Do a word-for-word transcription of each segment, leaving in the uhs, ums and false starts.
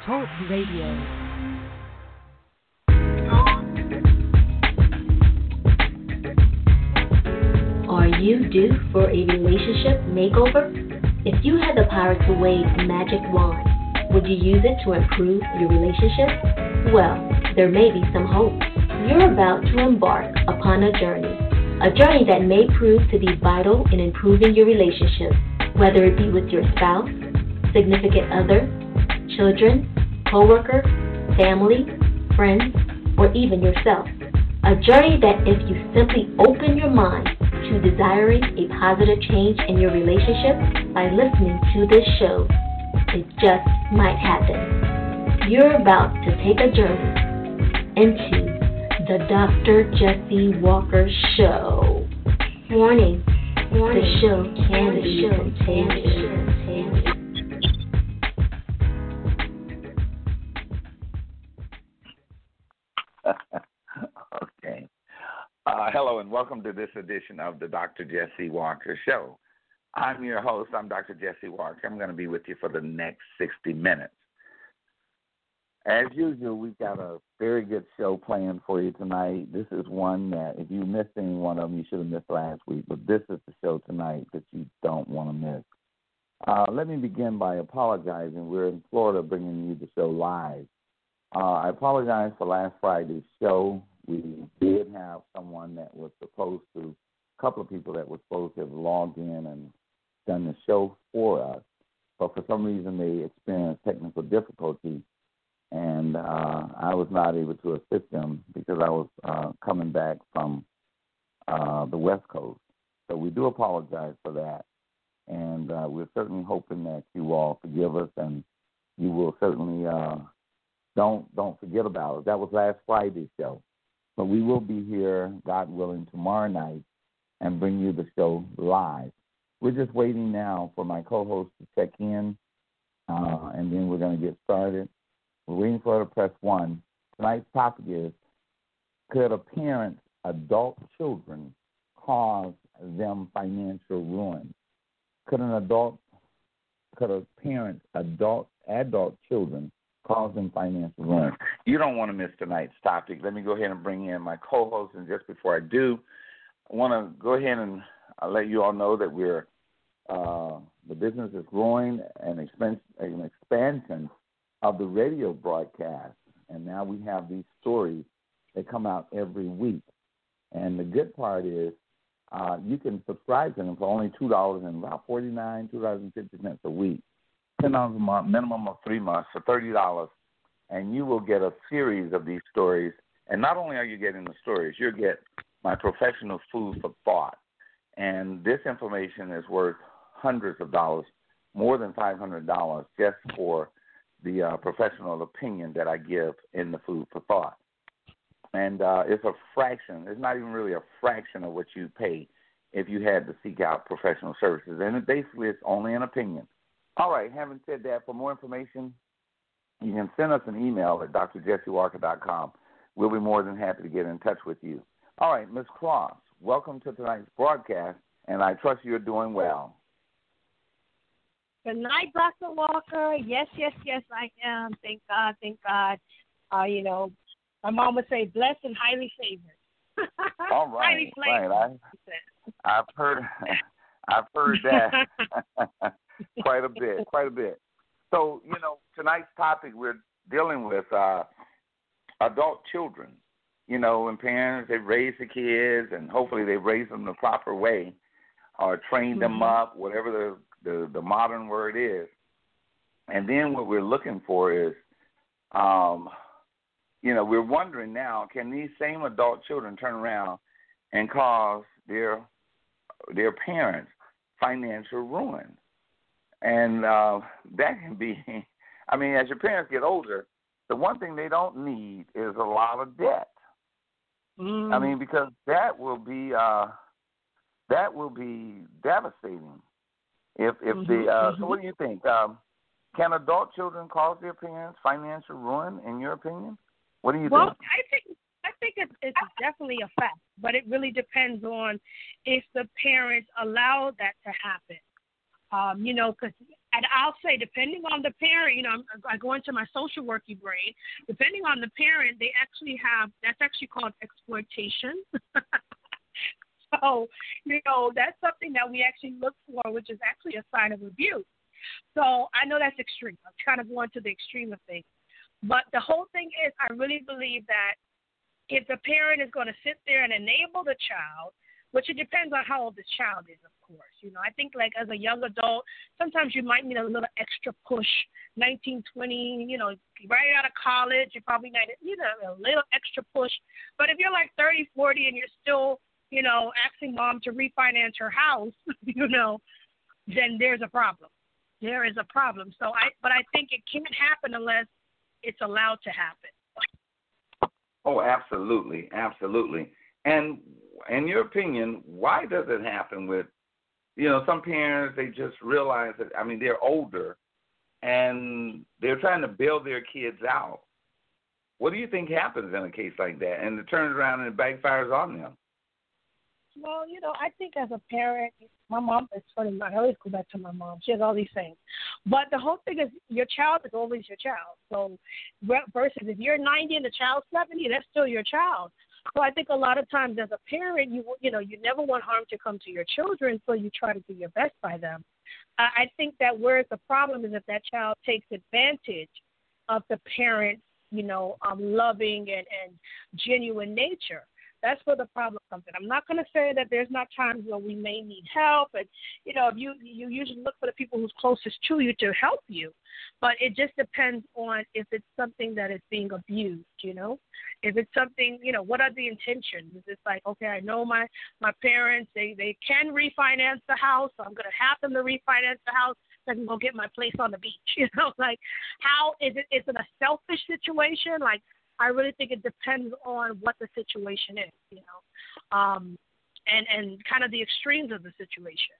Talk Radio. Are you due for a relationship makeover? If you had the power to wave a magic wand, would you use it to improve your relationship? Well, there may be some hope. You're about to embark upon a journey, a journey that may prove to be vital in improving your relationship, whether it be with your spouse, significant other, children, coworker, family, friends, or even yourself. A journey that if you simply open your mind to desiring a positive change in your relationship by listening to this show, it just might happen. You're about to take a journey into the Doctor Jesse Walker Show. Warning, Warning. The show can be contagious. Okay. Uh, hello and welcome to this edition of the Doctor Jesse Walker Show. I'm your host. I'm Doctor Jesse Walker. I'm going to be with you for the next sixty minutes. As usual, we've got a very good show planned for you tonight. This is one that if you missed any one of them, you should have missed last week. But this is the show tonight that you don't want to miss. Uh, let me begin by apologizing. We're in Florida bringing you the show live. Uh, I apologize for last Friday's show. We did have someone that was supposed to, a couple of people that were supposed to have logged in and done the show for us, but for some reason they experienced technical difficulties, and uh, I was not able to assist them because I was uh, coming back from uh, the West Coast. So we do apologize for that, and uh, we're certainly hoping that you all forgive us and you will certainly uh, don't don't forget about it. That was last Friday's show. But we will be here, God willing, tomorrow night and bring you the show live. We're just waiting now for my co-host to check in, uh, and then we're going to get started. We're waiting for her to press one. Tonight's topic is, could a parent's adult children cause them financial ruin? Could an adult, could a parent's adult, adult children cause them financial ruin? You don't want to miss tonight's topic. Let me go ahead and bring in my co-host, and just before I do, I want to go ahead and I'll let you all know that we're uh, the business is growing and expense, an expansion of the radio broadcast, and now we have these stories that come out every week. And the good part is uh, you can subscribe to them for only two dollars and about forty-nine, two dollars and fifty cents a week. ten dollars a month, minimum of three months for thirty dollars, and you will get a series of these stories. And not only are you getting the stories, you'll get my professional food for thought. And this information is worth hundreds of dollars, more than five hundred dollars, just for the uh, professional opinion that I give in the food for thought. And uh, it's a fraction. It's not even really a fraction of what you pay if you had to seek out professional services. And it basically, it's only an opinion. All right, having said that, for more information, you can send us an email at d r jesse walker dot com. We'll be more than happy to get in touch with you. All right, Miz Cross, welcome to tonight's broadcast, and I trust you're doing well. Good night, Doctor Walker. Yes, yes, yes, I am. Thank God, thank God. Uh, you know, my mom would say blessed and highly favored. All right, highly flavored. right. I, I've heard, I've heard that. Quite a bit, quite a bit. So, you know, tonight's topic, we're dealing with uh, adult children. You know, and parents, they raise the kids, and hopefully they raise them the proper way or train mm-hmm. them up, whatever the, the, the modern word is. And then what we're looking for is, um, you know, we're wondering now, can these same adult children turn around and cause their their parents financial ruin? And uh, that can be, I mean, as your parents get older, the one thing they don't need is a lot of debt. Mm. I mean, because that will be uh, that will be devastating. If if mm-hmm, the uh, mm-hmm. So, what do you think? Um, can adult children cause their parents financial ruin? In your opinion, what do you well, think? Well, I think I think it's, it's definitely a fact, but it really depends on if the parents allow that to happen. Um, you know, because and I'll say, depending on the parent, you know, I'm, I go into my social worky brain. Depending on the parent, they actually have, that's actually called exploitation. So, you know, that's something that we actually look for, which is actually a sign of abuse. So I know that's extreme. I'm kind of going to the extreme of things. But the whole thing is, I really believe that if the parent is going to sit there and enable the child, which it depends on how old the child is, of course. You know, I think like as a young adult, sometimes you might need a little extra push, nineteen, twenty, you know, right out of college, you probably need a, a little extra push. But if you're like thirty, forty and you're still, you know, asking mom to refinance her house, you know, then there's a problem. There is a problem. So I, but I think it can't happen unless it's allowed to happen. Oh, absolutely, absolutely. And in your opinion, why does it happen with, you know, some parents, they just realize that, I mean, they're older and they're trying to bail their kids out. What do you think happens in a case like that? And it turns around and it backfires on them. Well, you know, I think as a parent, my mom is funny. I always go back to my mom. She has all these things. But the whole thing is your child is always your child. So versus if you're ninety and the child's seventy, that's still your child. So I think a lot of times as a parent, you you know, you never want harm to come to your children, so you try to do your best by them. Uh, I think that where the problem is if that child takes advantage of the parent's, you know, um, loving and, and genuine nature. That's where the problem comes in. I'm not going to say that there's not times where we may need help, and you know, you you usually look for the people who's closest to you to help you, but it just depends on if it's something that is being abused. You know, if it's something, you know, what are the intentions? Is it like, okay, I know my my parents, they they can refinance the house, so I'm going to have them to refinance the house. So I can go get my place on the beach. You know, like how is it? Is it a selfish situation? Like, I really think it depends on what the situation is, you know, um, and, and kind of the extremes of the situation.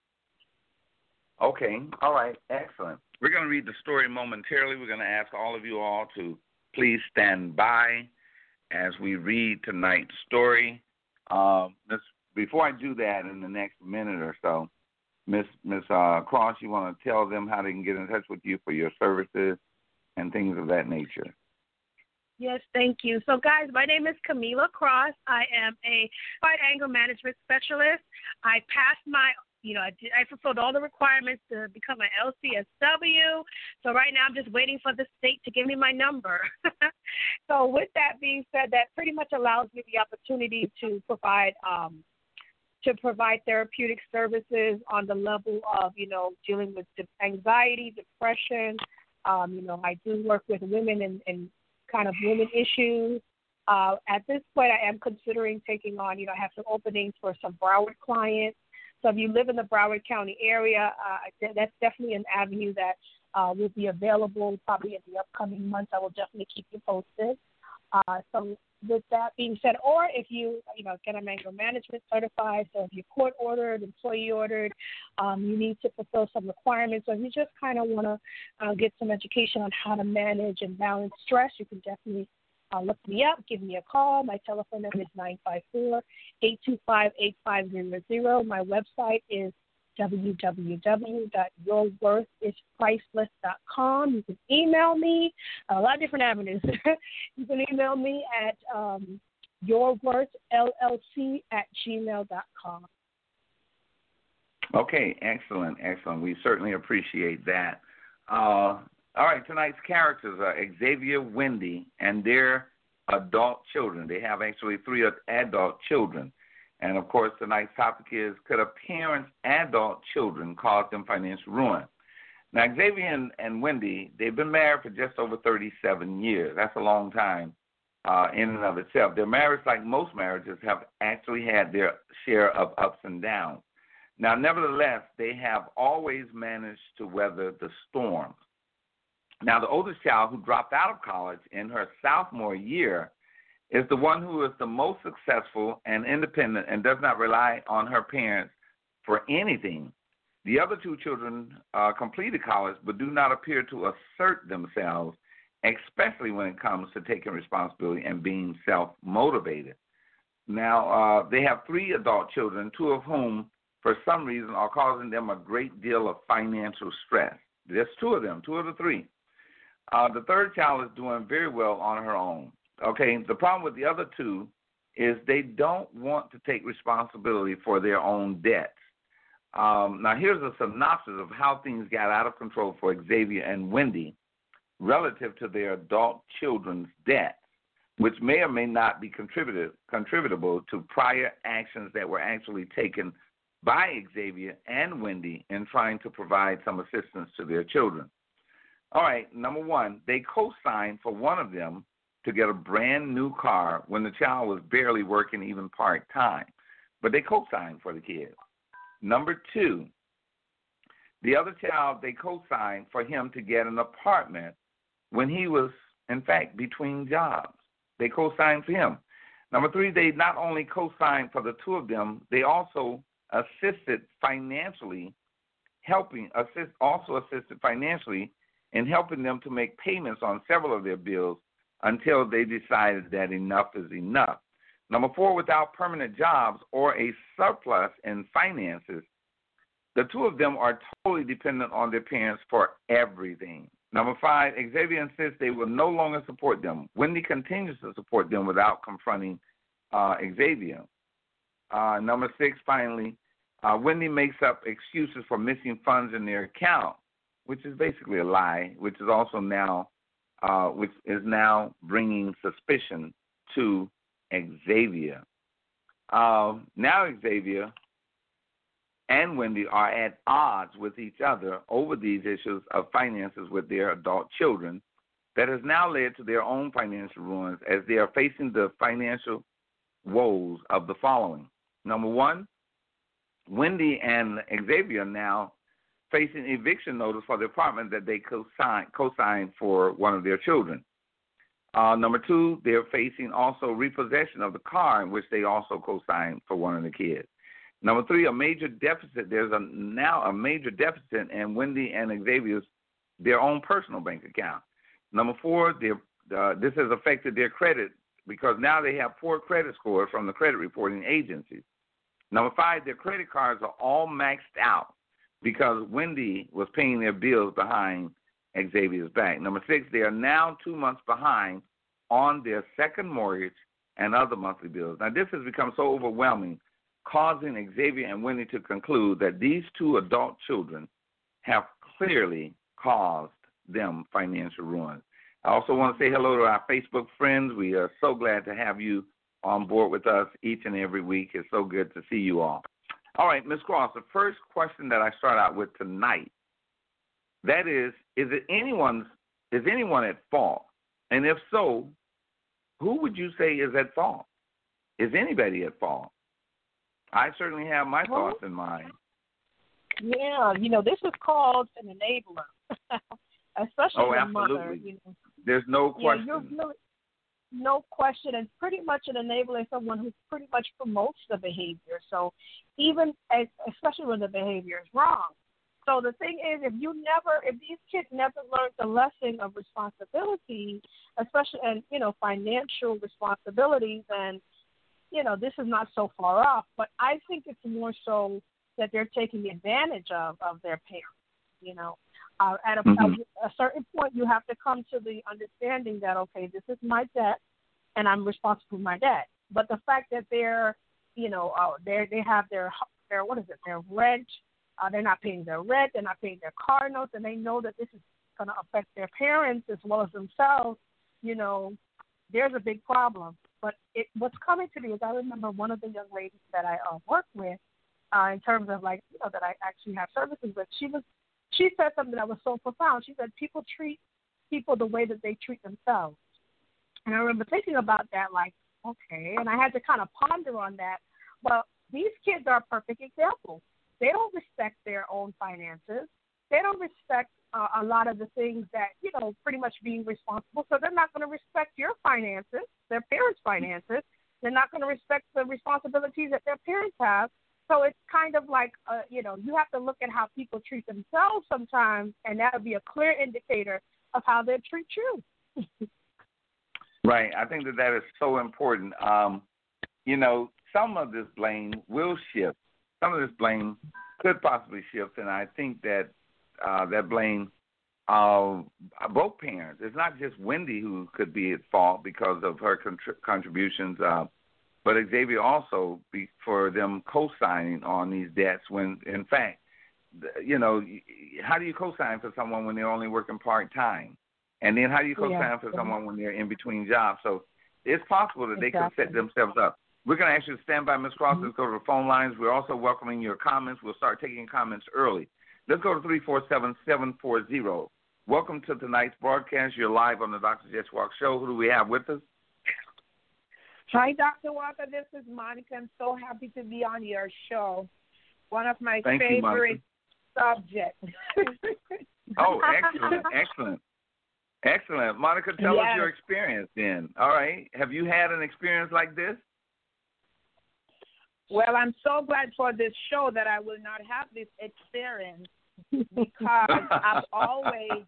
Okay. All right. Excellent. We're going to read the story momentarily. We're going to ask all of you all to please stand by as we read tonight's story. Um, this, before I do that in the next minute or so, Miss Miss uh, Cross, you want to tell them how they can get in touch with you for your services and things of that nature? Yes, thank you. So, guys, my name is Camila Cross. I am a wide anger management specialist. I passed my, you know, I, did, I fulfilled all the requirements to become an L C S W. So right now I'm just waiting for the state to give me my number. So with that being said, that pretty much allows me the opportunity to provide um, to provide therapeutic services on the level of, you know, dealing with anxiety, depression. Um, you know, I do work with women and, and kind of women issues. Uh, at this point, I am considering taking on, you know, I have some openings for some Broward clients. So if you live in the Broward County area, uh, that's definitely an avenue that uh, will be available probably in the upcoming months. I will definitely keep you posted. Uh, so with that being said, or if you, you know, get a anger management certified, so if you're court ordered, employee ordered, um, you need to fulfill some requirements, or if you just kind of want to uh, get some education on how to manage and balance stress, you can definitely uh, look me up, give me a call. My telephone number is nine five four, eight two five, eight five zero zero. My website is w w w dot your worth is priceless dot com. You can email me, a lot of different avenues. You can email me at um, yourworthllc at gmail dot com. Okay, excellent, excellent. We certainly appreciate that. Uh, all right, tonight's characters are Xavier, Wendy, and their adult children. They have actually three adult children. And, of course, tonight's topic is, could a parent's adult children cause them financial ruin? Now, Xavier and, and Wendy, they've been married for just over thirty-seven years. That's a long time uh, in and of itself. Their marriage, like most marriages, have actually had their share of ups and downs. Now, nevertheless, they have always managed to weather the storms. Now, the oldest child, who dropped out of college in her sophomore year, is the one who is the most successful and independent and does not rely on her parents for anything. The other two children uh, completed college but do not appear to assert themselves, especially when it comes to taking responsibility and being self-motivated. Now, uh, they have three adult children, two of whom, for some reason, are causing them a great deal of financial stress. Just two of them, two of the three. Uh, the third child is doing very well on her own. Okay, the problem with the other two is they don't want to take responsibility for their own debts. Um, now, here's a synopsis of how things got out of control for Xavier and Wendy relative to their adult children's debts, which may or may not be contributed, contributable to prior actions that were actually taken by Xavier and Wendy in trying to provide some assistance to their children. All right, number one, they co-signed for one of them to get a brand new car when the child was barely working even part-time, but they co-signed for the kid. Number two, the other child, they co-signed for him to get an apartment when he was, in fact, between jobs. They co-signed for him. Number three, they not only co-signed for the two of them, they also assisted financially, helping, assist, also assisted financially in helping them to make payments on several of their bills until they decided that enough is enough. Number four, without permanent jobs or a surplus in finances, the two of them are totally dependent on their parents for everything. Number five, Xavier insists they will no longer support them. Wendy continues to support them without confronting uh, Xavier. Uh, number six, finally, uh, Wendy makes up excuses for missing funds in their account, which is basically a lie, which is also now, uh, which is now bringing suspicion to Xavier. Uh, now Xavier and Wendy are at odds with each other over these issues of finances with their adult children that has now led to their own financial ruins as they are facing the financial woes of the following. Number one, Wendy and Xavier now facing eviction notice for the apartment that they co-signed, co-signed for one of their children. Uh, number two, they're facing also repossession of the car in which they also co-signed for one of the kids. Number three, a major deficit. There's a, now a major deficit in Wendy and Xavier's their own personal bank account. Number four, uh, this has affected their credit because now they have poor credit scores from the credit reporting agencies. Number five, their credit cards are all maxed out because Wendy was paying their bills behind Xavier's back. Number six, they are now two months behind on their second mortgage and other monthly bills. Now, this has become so overwhelming, causing Xavier and Wendy to conclude that these two adult children have clearly caused them financial ruin. I also want to say hello to our Facebook friends. We are so glad to have you on board with us each and every week. It's so good to see you all. All right, Miz Cross, the first question that I start out with tonight, that is, is it anyone's, is anyone at fault? And if so, who would you say is at fault? Is anybody at fault? I certainly have my well, thoughts in mind. Yeah, you know, this is called an enabler, especially oh, the absolutely. mother. You know. There's no question. Yeah, you're really, no question, and pretty much an enabler is someone who pretty much promotes the behavior. So even, as, especially when the behavior is wrong. So the thing is, if you never, if these kids never learn the lesson of responsibility, especially, and, you know, financial responsibilities, then, you know, this is not so far off. But I think it's more so that they're taking advantage of, of their parents, you know. Uh, at a, mm-hmm. a, a certain point, you have to come to the understanding that, okay, this is my debt, and I'm responsible for my debt. But the fact that they're, you know, uh, they they have their, their, what is it, their rent, uh, they're not paying their rent, they're not paying their car notes, and they know that this is going to affect their parents as well as themselves, you know, there's a big problem. But it, what's coming to me is I remember one of the young ladies that I uh, work with, uh, in terms of, like, you know, that I actually have services with, she was, She said something that was so profound. She said people treat people the way that they treat themselves. And I remember thinking about that, like, okay, and I had to kind of ponder on that. Well, these kids are a perfect example. They don't respect their own finances. They don't respect uh, a lot of the things that, you know, pretty much being responsible. So they're not going to respect your finances, their parents' finances. They're not going to respect the responsibilities that their parents have. So it's kind of like, uh, you know, you have to look at how people treat themselves sometimes, and that would be a clear indicator of how they treat you. Right. I think that that is so important. Um, you know, some of this blame will shift. Some of this blame could possibly shift, and I think that uh, that blame uh, both parents. It's not just Wendy who could be at fault because of her contri- contributions, uh, but Xavier also be, for them co-signing on these debts when, in fact, you know, how do you co-sign for someone when they're only working part-time? And then how do you co-sign yeah. for someone when they're in between jobs? So it's possible that exactly. they could set themselves up. We're going to ask you to stand by, Miz Cross. Mm-hmm. Let's go to the phone lines. We're also welcoming your comments. We'll start taking comments early. Let's go to three four seven, seven four zero. Welcome to tonight's broadcast. You're live on the Doctor Jesse Walker Show. Who do we have with us? Hi, Doctor Walker. This is Monica. I'm so happy to be on your show. One of my Thank favorite you, subjects. Oh, excellent, excellent. Excellent. Monica, tell yes. us your experience then. All right. Have you had an experience like this? Well, I'm so glad for this show that I will not have this experience because I've always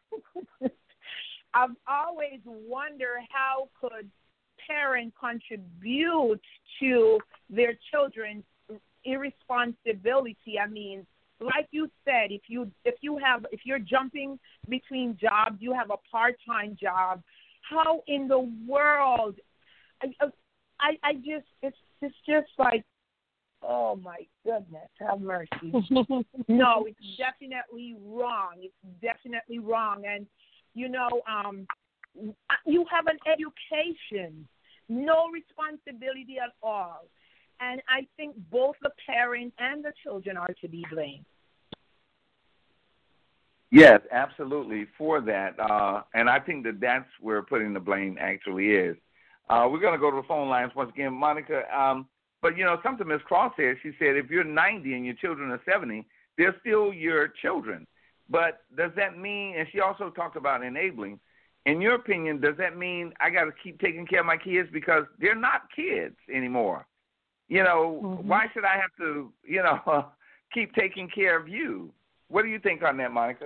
I've always wondered how could parents contribute to their children's irresponsibility. I mean, like you said, if you if you have if you're jumping between jobs, you have a part-time job. How in the world? I I, I just it's it's just like, oh my goodness, have mercy. No, it's definitely wrong. It's definitely wrong. And you know, um, you have an education, no responsibility at all. And I think both the parents and the children are to be blamed. Yes, absolutely, for that. Uh, and I think that that's where putting the blame actually is. Uh, we're going to go to the phone lines once again. Monica, um, but, you know, something Miz Cross said, she said if you're ninety and your children are seventy, they're still your children. But does that mean, and she also talked about enabling, in your opinion, does that mean I got to keep taking care of my kids because they're not kids anymore? You know, mm-hmm. why should I have to, you know, keep taking care of you? What do you think on that, Monica?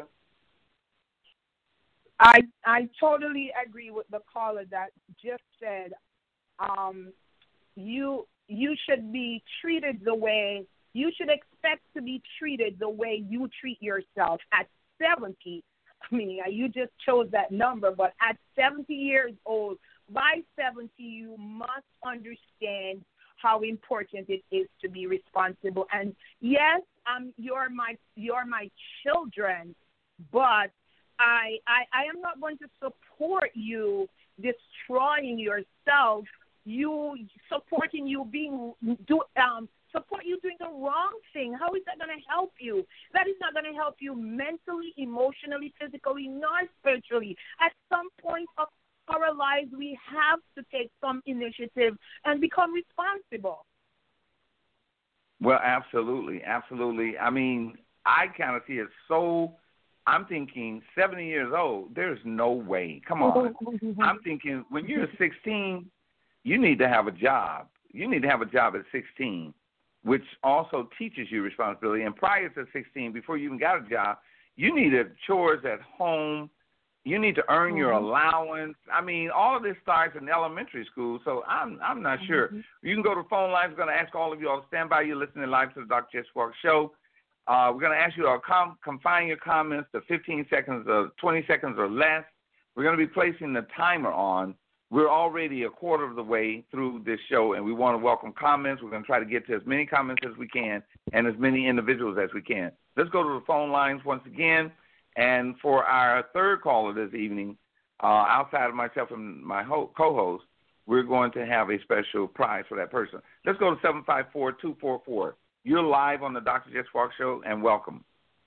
I I totally agree with the caller that just said um, you you should be treated the way, you should expect to be treated the way you treat yourself at seventy. I mean, you just chose that number, but at seventy years old, by seventy, you must understand how important it is to be responsible. And yes, um, you're my you're my children, but I, I I am not going to support you destroying yourself. You supporting you being do um support you doing the wrong thing. How is that going to help you? That is not going to help you mentally, emotionally, physically, nor spiritually. At some point of our lives, we have to take some initiative and become responsible. Well, absolutely, absolutely. I mean, I kind of see it so, I'm thinking seventy years old, there's no way. Come on. I'm thinking when you're sixteen, you need to have a job. You need to have a job at sixteen, which also teaches you responsibility. And prior to sixteen, before you even got a job, you needed chores at home. You need to earn mm-hmm. your allowance. I mean, all of this starts in elementary school, so I'm I'm not mm-hmm. sure. You can go to the phone lines. We're going to ask all of you all to stand by. You're listening live to the Doctor Jesse Walker Show. Uh, we're going to ask you to com- confine your comments to fifteen seconds or twenty seconds or less. We're going to be placing the timer on. We're already a quarter of the way through this show, and we want to welcome comments. We're going to try to get to as many comments as we can and as many individuals as we can. Let's go to the phone lines once again. And for our third caller this evening, uh, outside of myself and my ho- co-host, we're going to have a special prize for that person. Let's go to seven five four, two four four. You're live on the Doctor Jesse Walker Show, and welcome.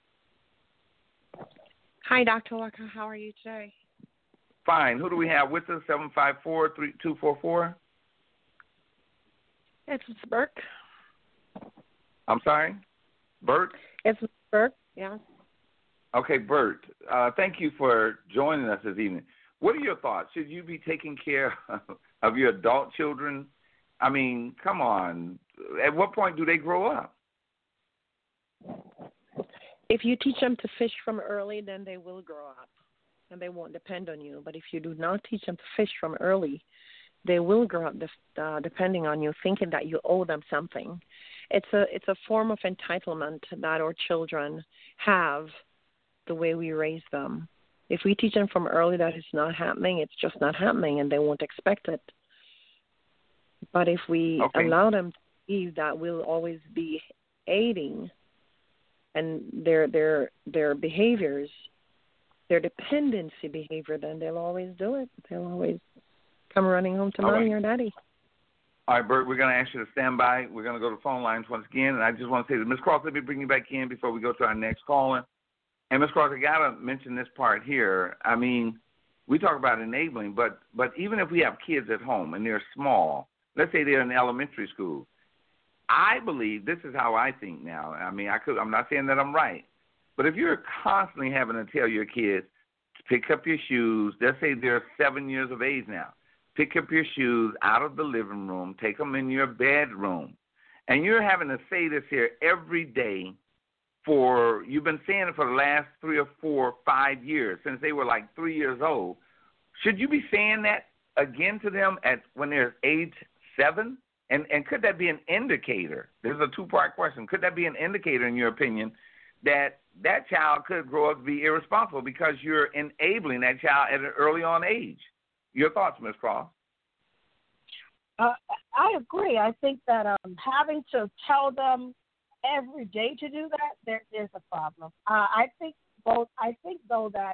Hi, Doctor Walker. How are you today? Fine. Who do we have with us? seven five four, two four four? It's Bert. I'm sorry? Bert? It's Bert, yeah. Okay, Bert, uh, thank you for joining us this evening. What are your thoughts? Should you be taking care of your adult children? I mean, come on. At what point do they grow up? If you teach them to fish from early, then they will grow up, and they won't depend on you. But if you do not teach them to fish from early, they will grow up uh, depending on you, thinking that you owe them something. It's a it's a form of entitlement that our children have the way we raise them. If we teach them from early that it's not happening, it's just not happening, and they won't expect it. But if we okay. allow them to believe that we'll always be aiding and their their their behaviors, their dependency behavior, then they'll always do it. They'll always come running home to All mommy right. or daddy. All right, Bert, we're going to ask you to stand by. We're going to go to the phone lines once again, and I just want to say that, Miz Cross, let me bring you back in before we go to our next caller. And, Miz Cross, I got to mention this part here. I mean, we talk about enabling, but but even if we have kids at home and they're small, let's say they're in elementary school, I believe, this is how I think now. I mean, I could, I'm not saying that I'm right, but if you're constantly having to tell your kids to pick up your shoes, let's say they're seven years of age now, pick up your shoes out of the living room, take them in your bedroom, and you're having to say this here every day for, you've been saying it for the last three or four, five years, since they were like three years old. Should you be saying that again to them at when they're age seven? And and could that be an indicator? This is a two-part question. Could that be an indicator, in your opinion, that that child could grow up to be irresponsible because you're enabling that child at an early on age? Your thoughts, Miz Cross? Uh, I agree. I think that um, having to tell them every day to do that, there, there's a problem. Uh, I think both. I think though that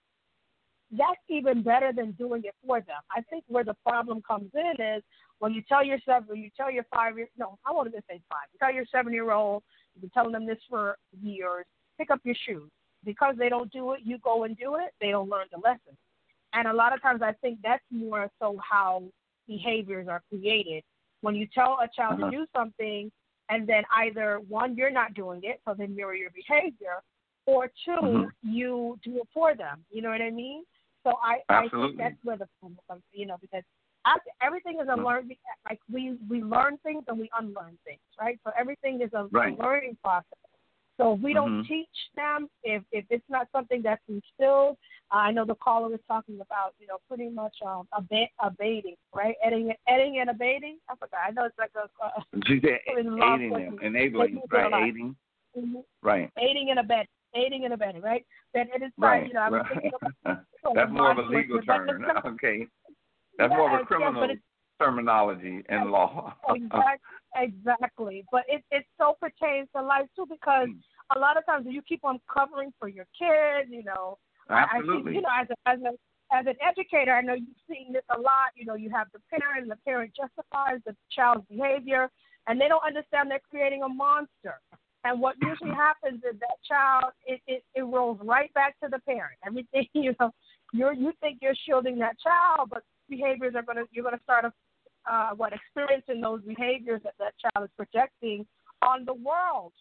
that's even better than doing it for them. I think where the problem comes in is when you tell your seven, you tell your five year, no, I won't even say five. You tell your seven year old, you've been telling them this for years, pick up your shoes. Because they don't do it, you go and do it, they don't learn the lesson. And a lot of times I think that's more so how behaviors are created. When you tell a child uh-huh. to do something and then either, one, you're not doing it, so they mirror your behavior, or two, mm-hmm. you do it for them. You know what I mean? So I, I think that's where the problem comes, you know, because after, everything is a mm-hmm. learning, like we, we learn things and we unlearn things, right? So everything is a, right. a learning process. So if we don't mm-hmm. teach them, if, if it's not something that's instilled, uh, I know the caller was talking about, you know, pretty much um, ab- abating, right? Aiding, aiding and abating. I forgot. I know it's like a. Uh, she said aiding them, enabling, right? Aiding, mm-hmm. right? Aiding and abetting, aiding and abetting, right? Then it is right. You know, I was right. thinking about, so that's more of a legal term, okay? That's yeah, more of a criminal yeah, terminology in law. exactly, exactly. But it it so pertains to life too, because a lot of times you keep on covering for your kids, you know. Absolutely. I, I think, you know, as a, as a as an educator, I know you've seen this a lot. You know, you have the parent, and the parent justifies the child's behavior, and they don't understand they're creating a monster. And what usually happens is that child, it, it, it rolls right back to the parent. Everything, you know, you're you think you're shielding that child, but behaviors are gonna you're gonna start a, uh, what experiencing those behaviors that that child is projecting on the world.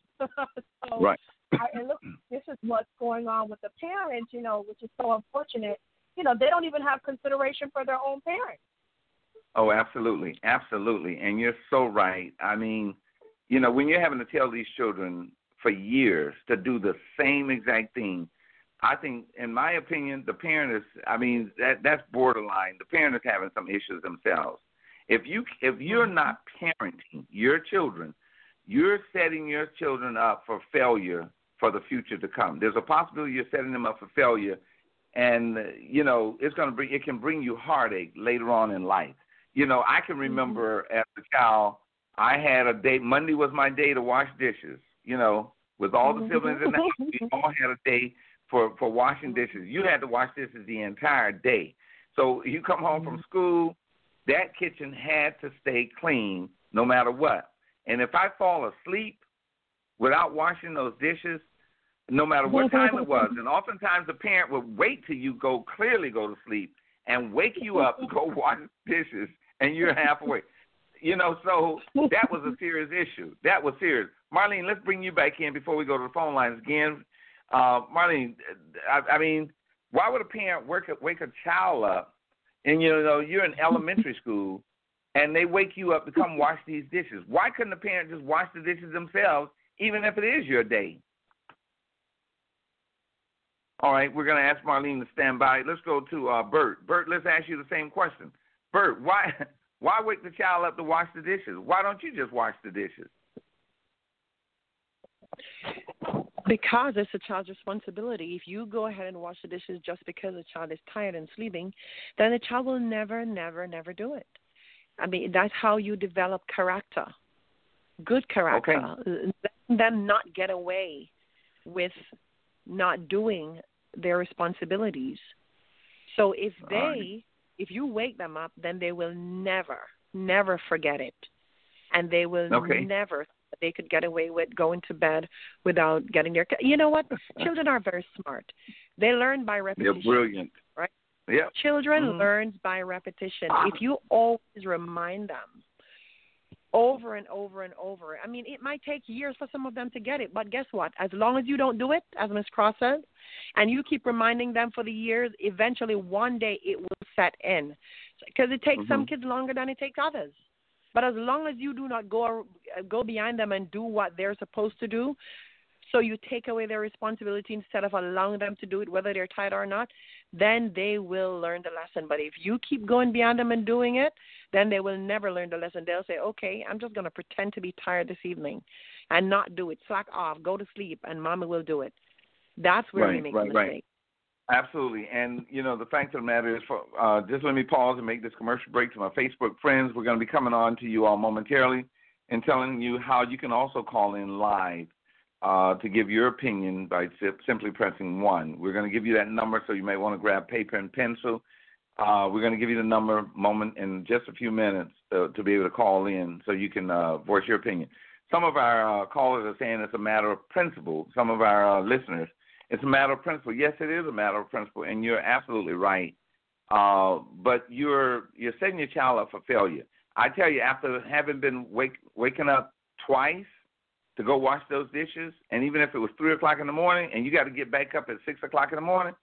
so right. I, and look, this is what's going on with the parents, you know, which is so unfortunate. You know, they don't even have consideration for their own parents. Oh, absolutely, absolutely, and you're so right. I mean, you know, when you're having to tell these children for years to do the same exact thing, I think, in my opinion, the parent is, I mean, that that's borderline. The parent is having some issues themselves. If you if you're not parenting your children, you're setting your children up for failure for the future to come. There's a possibility you're setting them up for failure, and, you know, it's going to bring, it can bring you heartache later on in life. You know, I can remember mm-hmm. as a child, I had a day, Monday was my day to wash dishes, you know, with all the siblings in the house. We all had a day for, for washing dishes. You had to wash dishes the entire day. So you come home from school, that kitchen had to stay clean no matter what. And if I fall asleep without washing those dishes, no matter what time it was, and oftentimes the parent would wait till you go clearly go to sleep and wake you up to go wash dishes, and you're half awake. You know, so that was a serious issue. That was serious. Marlene, let's bring you back in before we go to the phone lines again. Uh, Marlene, I, I mean, why would a parent wake a, wake a child up, and, you know, you're in elementary school, and they wake you up to come wash these dishes? Why couldn't the parent just wash the dishes themselves, even if it is your day? All right, we're going to ask Marlene to stand by. Let's go to uh, Bert. Bert, let's ask you the same question. Bert, why why wake the child up to wash the dishes? Why don't you just wash the dishes? Because it's a child's responsibility. If you go ahead and wash the dishes just because the child is tired and sleeping, then the child will never, never, never do it. I mean, that's how you develop character, good character. Okay. Let them not get away with not doing their responsibilities. So if they, right. if you wake them up, then they will never, never forget it. And they will okay. never, they could get away with going to bed without getting their, you know what? Children are very smart. They learn by repetition. They're brilliant. Right? Yeah. Children mm-hmm. learn by repetition. If you always remind them over and over and over, I mean, it might take years for some of them to get it, but guess what? As long as you don't do it, as Miz Cross says, and you keep reminding them for the years, eventually one day it will set in. Because it takes mm-hmm. some kids longer than it takes others. But as long as you do not go go behind them and do what they're supposed to do, so you take away their responsibility instead of allowing them to do it, whether they're tired or not, then they will learn the lesson. But if you keep going beyond them and doing it, then they will never learn the lesson. They'll say, okay, I'm just going to pretend to be tired this evening and not do it. Slack off, go to sleep, and Mommy will do it. That's where right, we make right, a mistake. Right. Absolutely. And, you know, the fact of the matter is, for, uh, just let me pause and make this commercial break to my Facebook friends. We're going to be coming on to you all momentarily and telling you how you can also call in live uh, to give your opinion by simply pressing one. We're going to give you that number, so you may want to grab paper and pencil. Uh, we're going to give you the number moment in just a few minutes to, to be able to call in so you can uh, voice your opinion. Some of our uh, callers are saying it's a matter of principle. Some of our uh, listeners, it's a matter of principle. Yes, it is a matter of principle, and you're absolutely right. Uh, but you're you're setting your child up for failure. I tell you, after having been wake, waking up twice to go wash those dishes, and even if it was three o'clock in the morning, and you got to get back up at six o'clock in the morning,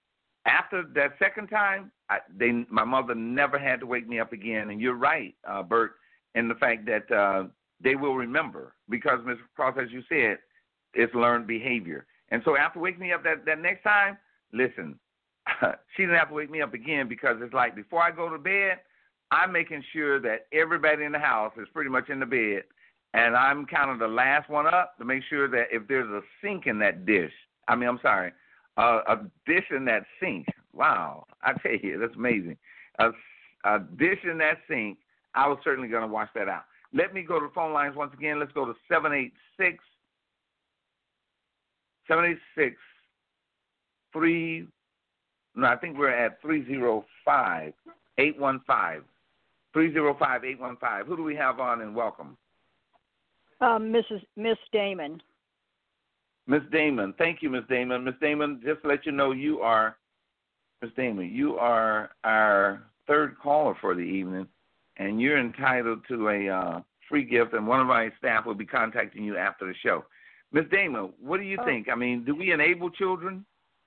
after that second time, I, they my mother never had to wake me up again. And you're right, uh, Bert, in the fact that uh, they will remember because, Miz Cross, as you said, it's learned behavior. And so after waking me up that, that next time, listen, she didn't have to wake me up again because it's like before I go to bed, I'm making sure that everybody in the house is pretty much in the bed, and I'm kind of the last one up to make sure that if there's a sink in that dish, I mean, I'm sorry, uh, a dish in that sink. Wow, I tell you, that's amazing. A, a dish in that sink, I was certainly going to wash that out. Let me go to the phone lines once again. Let's go to seven eight six, seven eight six, three, no, I think we're at three oh five, eight one five. three oh five, eight one five. Who do we have on, and welcome? Um, Missus Miss Damon. Miss Damon. Thank you, Miss Damon. Miss Damon, just to let you know, you are, Miss Damon, you are our third caller for the evening, and you're entitled to a uh, free gift, and one of my staff will be contacting you after the show. Miss Damon, what do you oh. think? I mean, do we enable children?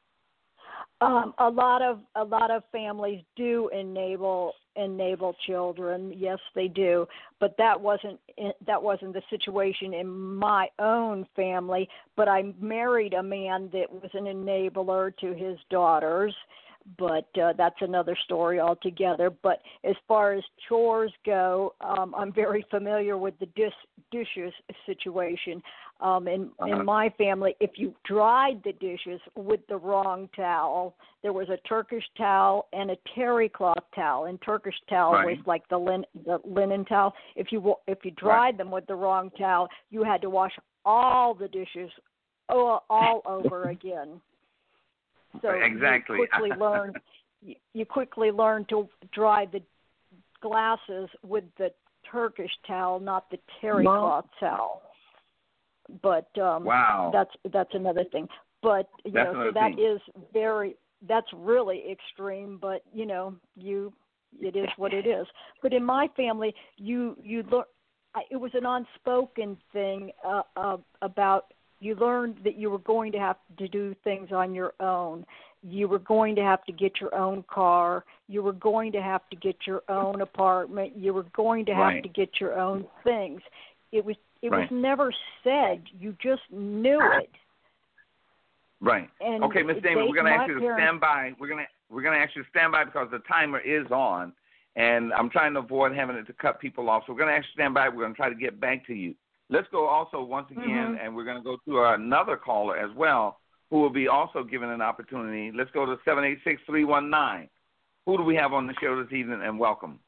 Um, a lot of a lot of families do enable enable children. Yes, they do. But that wasn't that wasn't the situation in my own family. But I married a man that was an enabler to his daughters. But uh, that's another story altogether. But as far as chores go, um, I'm very familiar with the dish, dishes situation. Um, in, uh-huh. in my family, if you dried the dishes with the wrong towel, there was a Turkish towel and a terry cloth towel. And Turkish towel right. was like the, lin, the linen towel. If you if you dried right. them with the wrong towel, you had to wash all the dishes all, all over again. So exactly. you quickly learn you quickly learn to dry the glasses with the Turkish towel, not the terry cloth towel. But um, wow. that's that's another thing. But you that's know, so that thing. is very that's really extreme. But you know, you it is what it is. But in my family, you you learn. It was an unspoken thing uh, uh, about. You learned that you were going to have to do things on your own. You were going to have to get your own car. You were going to have to get your own apartment. You were going to have right. to get your own things. It was it right. was never said. You just knew it. Right. And okay, Miss Damon, we're going to ask you to parents, stand by. We're going to we're going to ask you to stand by because the timer is on, and I'm trying to avoid having it to cut people off. So we're going to ask you to stand by. We're going to try to get back to you. let's go also once again, Mm-hmm. and we're going to go to another caller as well, who will be also given an opportunity. Let's go to seven eight six, three one nine. Who do we have on the show this evening, and welcome?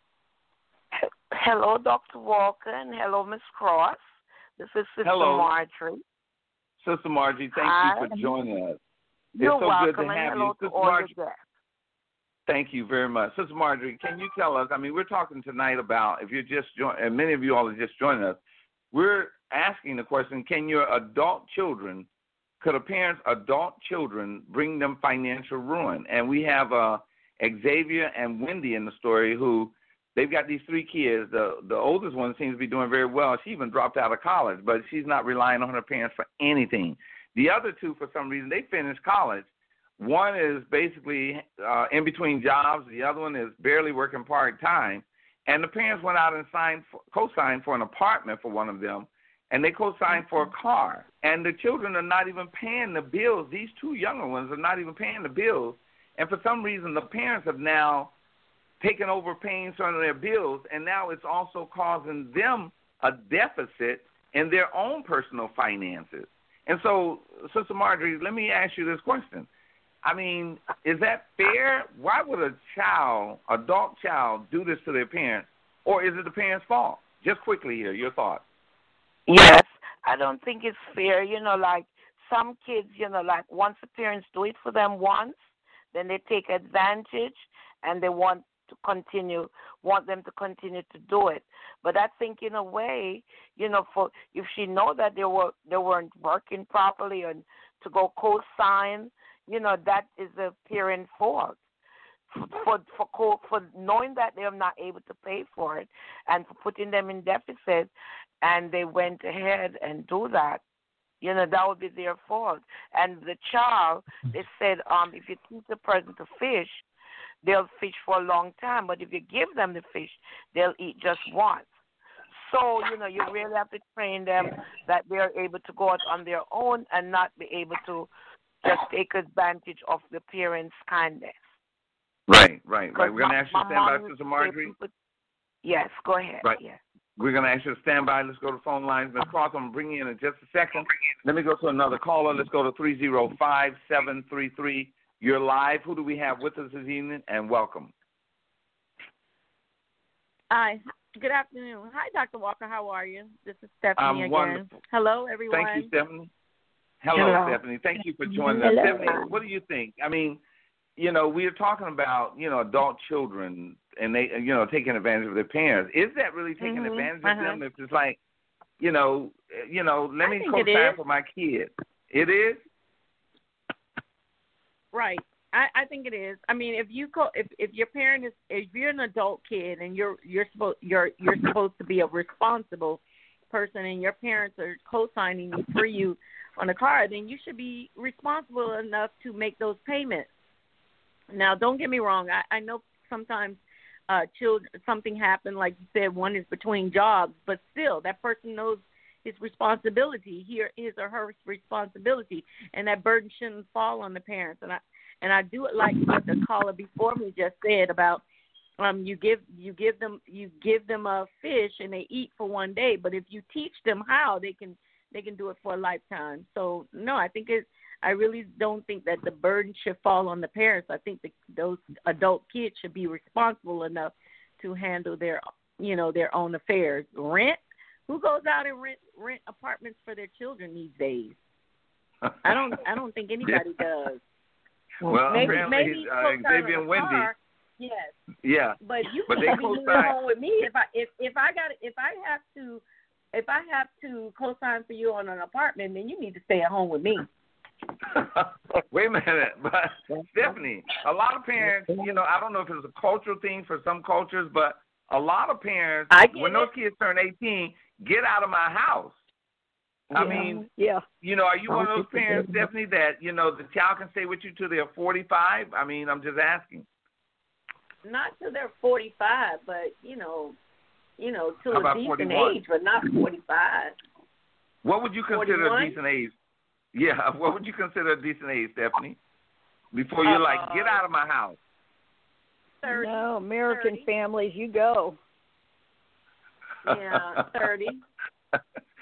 Hello, Doctor Walker, and hello, Miss Cross. This is Sister Hello. Marjorie. Sister Margie, thank Hi. you for joining us. You're it's so welcome, good to and have hello you. to Sister all Margie, your guests. thank you very much. Sister Marjorie, can you tell us, I mean, we're talking tonight about, if you're just joining, and many of you all are just joining us, we're asking the question, can your adult children, could a parent's adult children bring them financial ruin? And we have uh, Xavier and Wendy in the story who, they've got these three kids. The the oldest one seems to be doing very well. She even dropped out of college, but she's not relying on her parents for anything. The other two, for some reason, they finished college. One is basically uh, in between jobs. The other one is barely working part-time. And the parents went out and signed for, co-signed for an apartment for one of them, and they co-signed for a car. And the children are not even paying the bills. These two younger ones are not even paying the bills. And for some reason, the parents have now taken over paying some of their bills, and now it's also causing them a deficit in their own personal finances. And so, Sister Marjorie, let me ask you this question. I mean, is that fair? Why would a child, adult child, do this to their parents, or is it the parents' fault? Just quickly here, your thoughts. Yes, I don't think it's fair. You know, like some kids, you know, like once the parents do it for them once, then they take advantage and they want to continue, want them to continue to do it. But I think in a way, you know, for if she know that they were they weren't working properly and to go co-sign, you know, that is the parent fault. For for for, for knowing that they are not able to pay for it and for putting them in deficit, and they went ahead and do that, you know, that would be their fault. And the child, they said, um, if you teach a person to fish, they'll fish for a long time. But if you give them the fish, they'll eat just once. So, you know, you really have to train them that they're able to go out on their own and not be able to just take advantage of the parents' kindness. Right, right, right. We're going to ask you My to stand by, mom Sister Marjorie. used to say, yes, go ahead. Right. Yes. We're going to ask you to stand by. Let's go to phone lines. Miz Cross, I'm going to bring you in in just a second. Let me go to another caller. Let's go to three zero five, seven three three. You're live. Who do we have with us this evening? And welcome. Hi. Good afternoon. Hi, Doctor Walker. How are you? This is Stephanie I'm again. wonderful. Hello, everyone. Thank you, Stephanie. Hello, Hello. Stephanie. Thank you for joining us. Hello. Stephanie, what do you think? I mean, you know, we are talking about, you know, adult children and they, you know, taking advantage of their parents. Is that really taking Mhm. advantage of Uh-huh. them? If it's like, you know, you know, let I me think it co-sign is. for my kid. It is? Right. I, I think it is. I mean, if you co- if if your parent is if you're an adult kid and you're you're supposed you're you're supposed to be a responsible person and your parents are co-signing for you on a car, then you should be responsible enough to make those payments. Now, don't get me wrong. I, I know sometimes uh, children something happened, like you said, one is between jobs, but still, that person knows his responsibility, he or his or her responsibility, and that burden shouldn't fall on the parents. And I and I do it like what the caller before me just said about um you give you give them you give them a fish and they eat for one day, but if you teach them how, they can they can do it for a lifetime. So no, I think it. I really don't think that the burden should fall on the parents. I think that those adult kids should be responsible enough to handle their, you know, their own affairs. Rent? Who goes out and rent rent apartments for their children these days? I don't. I don't think anybody does. Well, maybe apparently, maybe uh, co-sign Xavier on and a Wendy. car, yes. Yeah. But you But need they to be living co-sign. home with me if I if if I got if I have to if I have to co-sign for you on an apartment, then you need to stay at home with me. Wait a minute, but Stephanie, a lot of parents, you know, I don't know if it's a cultural thing for some cultures, but a lot of parents, I get when it. those kids turn eighteen, get out of my house. I Yeah. mean, yeah. you know, are you one of those parents, Stephanie, that, you know, the child can stay with you till they're forty-five? I mean, I'm just asking. Not till they're forty-five, but you know, you know, to How a about decent forty-one? age, but not forty-five. What would you consider forty-one? a decent age? Yeah, what would you consider a decent age, Stephanie? Before you're like, Uh, get out of my house. thirty. No, American thirty. families, you go. Yeah, thirty.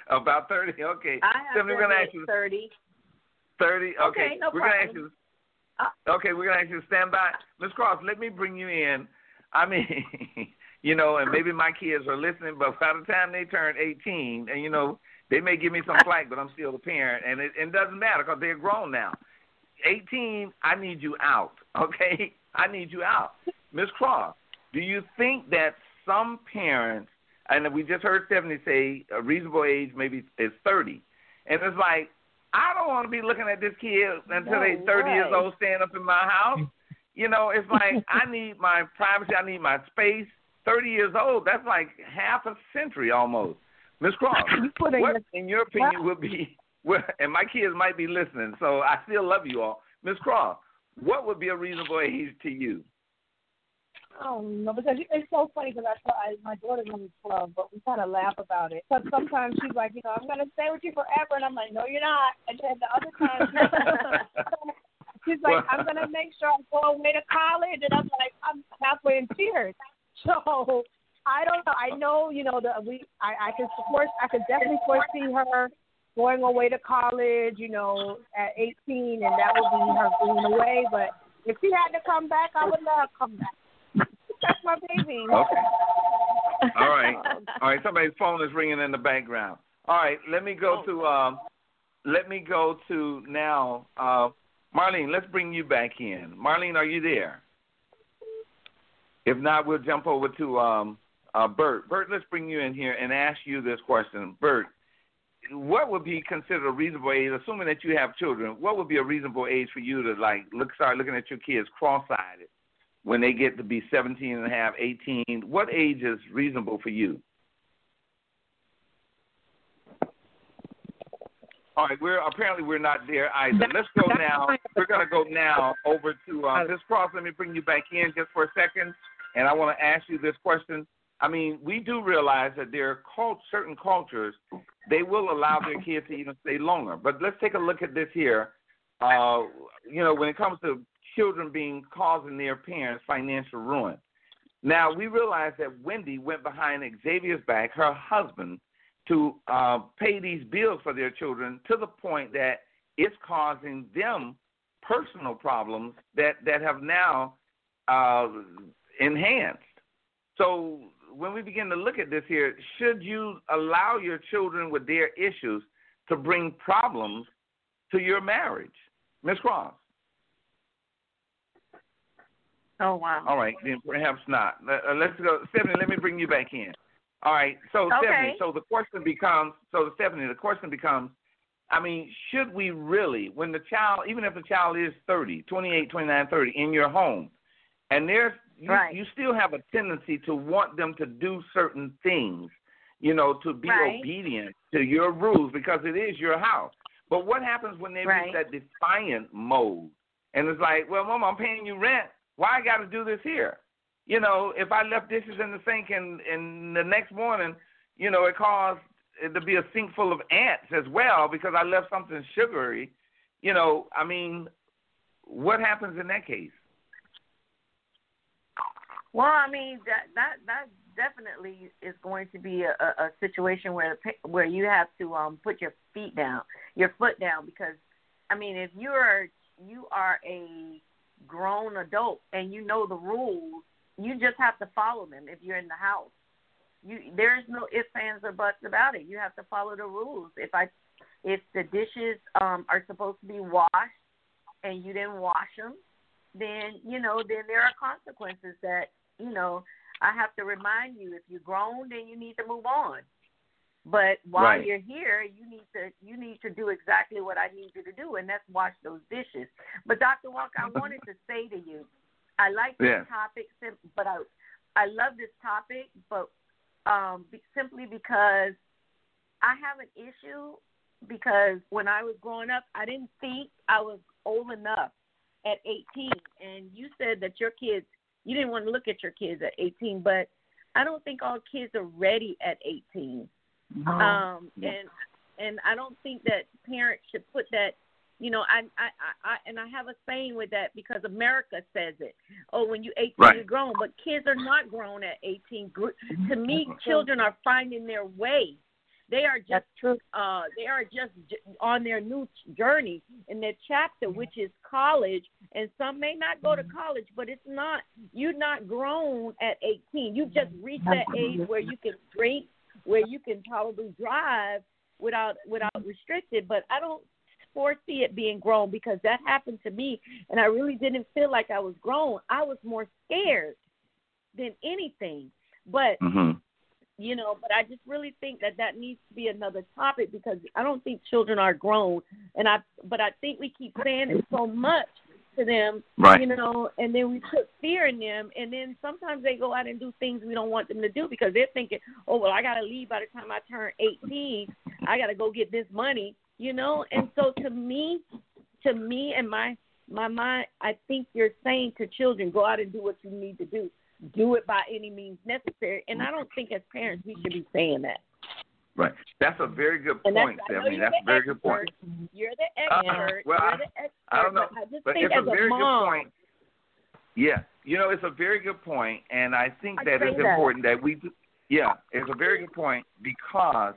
About thirty. Okay. I have Stephanie, we're gonna ask you thirty. Thirty. Okay. Okay, no we're problem. gonna ask you. Okay, we're gonna ask you to stand by, Miz Cross. Let me bring you in. I mean, you know, and maybe my kids are listening, but by the time they turn eighteen, and you know, they may give me some flack, but I'm still the parent, and it, it doesn't matter because they're grown now. eighteen, I need you out. Okay, I need you out. Miz Cross, do you think that some parents, and we just heard Stephanie say a reasonable age maybe is thirty, and it's like, I don't want to be looking at this kid until No they're thirty way. years old staying up in my house. You know, it's like I need my privacy, I need my space. thirty years old, that's like half a century almost. Miz Cross, what, in your opinion, would be, and my kids might be listening, so I still love you all. Miz Cross, what would be a reasonable age to you? Oh no, because it's so funny because I, I my daughter's only twelve, but we kind of laugh about it. Because sometimes she's like, you know, I'm gonna stay with you forever, and I'm like, no, you're not. And then the other times, she's like, I'm gonna make sure I go away to college, and I'm like, I'm halfway in tears. So I don't know. I know, you know, that we. I, I can support. I could definitely foresee her going away to college, you know, at eighteen, and that would be her going away. But if she had to come back, I would let her come back. That's my baby. Okay. All right. All right. Somebody's phone is ringing in the background. All right. Let me go to. Um, let me go to now. Uh, Marlene, let's bring you back in. Marlene, are you there? If not, we'll jump over to um, uh, Bert. Bert, let's bring you in here and ask you this question. Bert, what would be considered a reasonable age, assuming that you have children, what would be a reasonable age for you to, like, look, start looking at your kids cross-eyed when they get to be seventeen and a half, eighteen? What age is reasonable for you? All right, we're apparently we're not there either. Let's go now. We're going to go now over to uh, Miz Cross. Let me bring you back in just for a second, and I want to ask you this question. I mean, we do realize that there are cult- certain cultures, they will allow their kids to even stay longer. But let's take a look at this here. Uh, you know, when it comes to children being causing their parents financial ruin. Now, we realize that Wendy went behind Xavier's back, her husband, to uh, pay these bills for their children to the point that it's causing them personal problems that, that have now uh, enhanced. So when we begin to look at this here, should you allow your children with their issues to bring problems to your marriage? Miz Cross. Oh, wow. All right, then perhaps not. Uh, let's go. Stephanie, let me bring you back in. All right, so okay. Stephanie, so the question becomes, so Stephanie, the question becomes, I mean, should we really, when the child, even if the child is thirty, twenty-eight, twenty-nine, thirty, in your home, and there's, you, right. you still have a tendency to want them to do certain things, you know, to be right. obedient to your rules because it is your house. But what happens when they right. reach that defiant mode? And it's like, well, Mama, I'm paying you rent. Why I got to do this here? You know, if I left dishes in the sink and, and the next morning, you know, it caused it to be a sink full of ants as well because I left something sugary, you know, I mean, what happens in that case? Well, I mean, that that, that definitely is going to be a, a situation where where you have to um, put your feet down, your foot down, because, I mean, if you are you are a grown adult and you know the rules, you just have to follow them if you're in the house. You there's no ifs, ands, or buts about it. You have to follow the rules. If I if the dishes um, are supposed to be washed and you didn't wash them, then, you know, then there are consequences that, you know, I have to remind you. If you're grown, then you need to move on. But while right. you're here, you need to you need to do exactly what I need you to do, and that's wash those dishes. But Doctor Walker, I wanted to say to you, I like this yeah. topic, but I I love this topic, but um, be, simply because I have an issue because when I was growing up, I didn't think I was old enough at eighteen, and you said that your kids, you didn't want to look at your kids at eighteen, but I don't think all kids are ready at eighteen. Oh. Um, and and I don't think that parents should put that, you know, I, I, I, and I have a saying with that because America says it. Oh, when you're eighteen, right. you're grown. But kids are not grown at eighteen. To me, children are finding their way. They are just That's true. Uh, they are just on their new journey in their chapter, which is college. And some may not go to college, but it's not. You're not grown at eighteen. You've just reached that age where you can drink, where you can probably drive without without restricted. But I don't foresee it being grown, because that happened to me, and I really didn't feel like I was grown. I was more scared than anything. But mm-hmm. you know, but I just really think that that needs to be another topic, because I don't think children are grown, and I but I think we keep saying it so much to them, right. you know, and then we put fear in them, and then sometimes they go out and do things we don't want them to do, because they're thinking, oh, well, I got to leave by the time I turn eighteen. I got to go get this money, you know. And so to me, to me and my my mind, I think you're saying to children, go out and do what you need to do. Do it by any means necessary. And I don't think as parents we should be saying that. Right. That's a very good point, Stephanie. That's a very good point. You're the expert. Uh, well, you're I, the expert. I don't know. I just but think it's as a very a mom, good point. Yeah. You know, it's a very good point, and I think I that it's that. important that we do. Yeah, it's a very good point, because,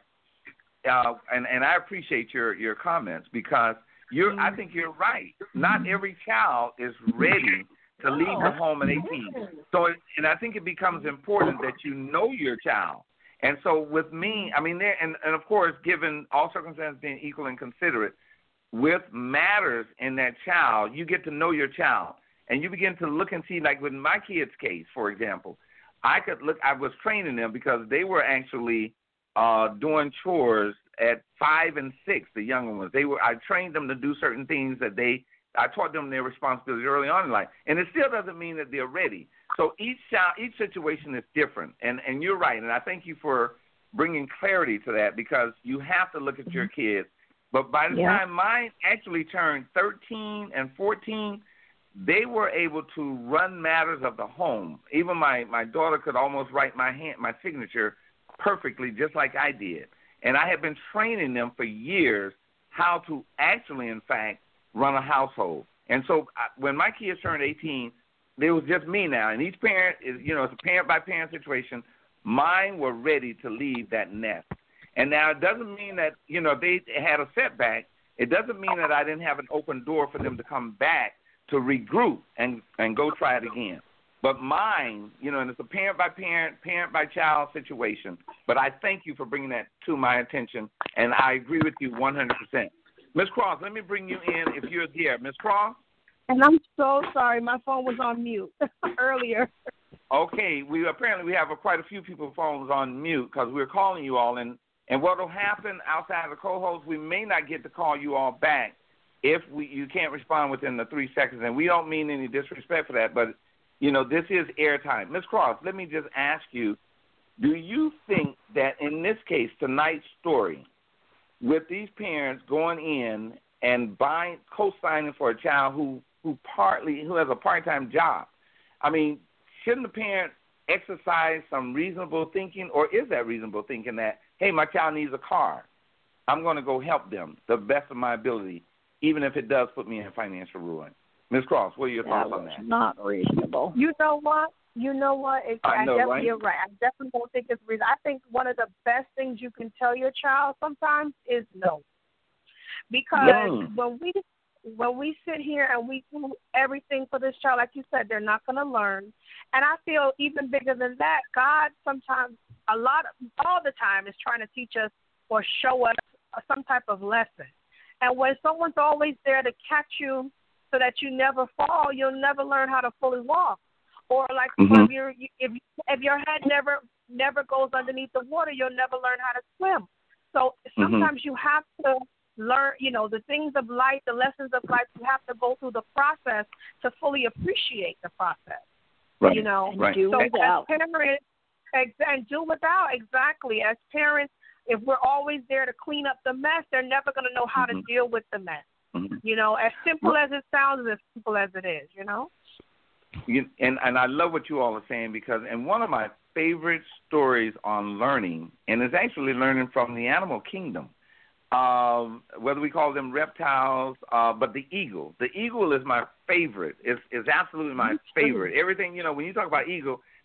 uh, and, and I appreciate your, your comments, because you're. I think you're right. Not every child is ready to leave the home at eighteen. So, it, and I think it becomes important that you know your child. And so with me, I mean, there, and, and of course, given all circumstances being equal and considerate, with matters in that child, you get to know your child. And you begin to look and see, like with my kids' case, for example, I could look, I was training them because they were actually uh, doing chores at five and six, the younger ones. They were, I trained them to do certain things that they, I taught them their responsibilities early on in life. And it still doesn't mean that they're ready. So each child, each situation is different. And, and you're right. And I thank you for bringing clarity to that, because you have to look at your kids. But by the yeah. time mine actually turned thirteen and fourteen, they were able to run matters of the home. Even my, my daughter could almost write my hand, my signature perfectly, just like I did. And I had been training them for years how to actually, in fact, run a household. And so I, when my kids turned eighteen, it was just me now. And each parent is, you know, it's a parent-by-parent situation. Mine were ready to leave that nest. And now it doesn't mean that, you know, they had a setback. It doesn't mean that I didn't have an open door for them to come back to regroup and, and go try it again. But mine, you know, and it's a parent-by-parent, parent-by-child situation. But I thank you for bringing that to my attention, and I agree with you one hundred percent. Miz Cross, let me bring you in if you're there. Miz Cross? And I'm so sorry. My phone was on mute earlier. Okay. We apparently we have a, quite a few people's phones on mute because we're calling you all. And, and what will happen outside of the co-host, we may not get to call you all back if we you can't respond within the three seconds. And we don't mean any disrespect for that, but, you know, this is airtime. Miz Cross, let me just ask you, do you think that in this case, tonight's story, with these parents going in and buying, co-signing for a child who, who partly who has a part-time job, I mean, shouldn't the parent exercise some reasonable thinking, or is that reasonable thinking that, hey, my child needs a car, I'm going to go help them the best of my ability, even if it does put me in financial ruin? Miz Cross, what are your thoughts that on that? Not reasonable. You know what? You know what? It's, I know, I definitely, right? You're right. I definitely don't think it's reason. I think one of the best things you can tell your child sometimes is no, because no. when we when we sit here and we do everything for this child, like you said, they're not going to learn. And I feel even bigger than that, God sometimes, a lot, of, all the time, is trying to teach us or show us some type of lesson. And when someone's always there to catch you so that you never fall, you'll never learn how to fully walk. Or like mm-hmm. if, you're, if if your head never never goes underneath the water, you'll never learn how to swim. So sometimes mm-hmm. you have to learn, you know, the things of life, the lessons of life. You have to go through the process to fully appreciate the process. Right. You know, and right. do so without. as parents, and do without exactly. As parents, if we're always there to clean up the mess, they're never going to know how mm-hmm. to deal with the mess. Mm-hmm. You know, as simple as it sounds, as simple as it is. You know. You, and, and I love what you all are saying, because in one of my favorite stories on learning, and it's actually learning from the animal kingdom, um, whether we call them reptiles, uh, but the eagle. The eagle is my favorite. It's, it's absolutely my favorite. Everything, you know, when you talk about eagle,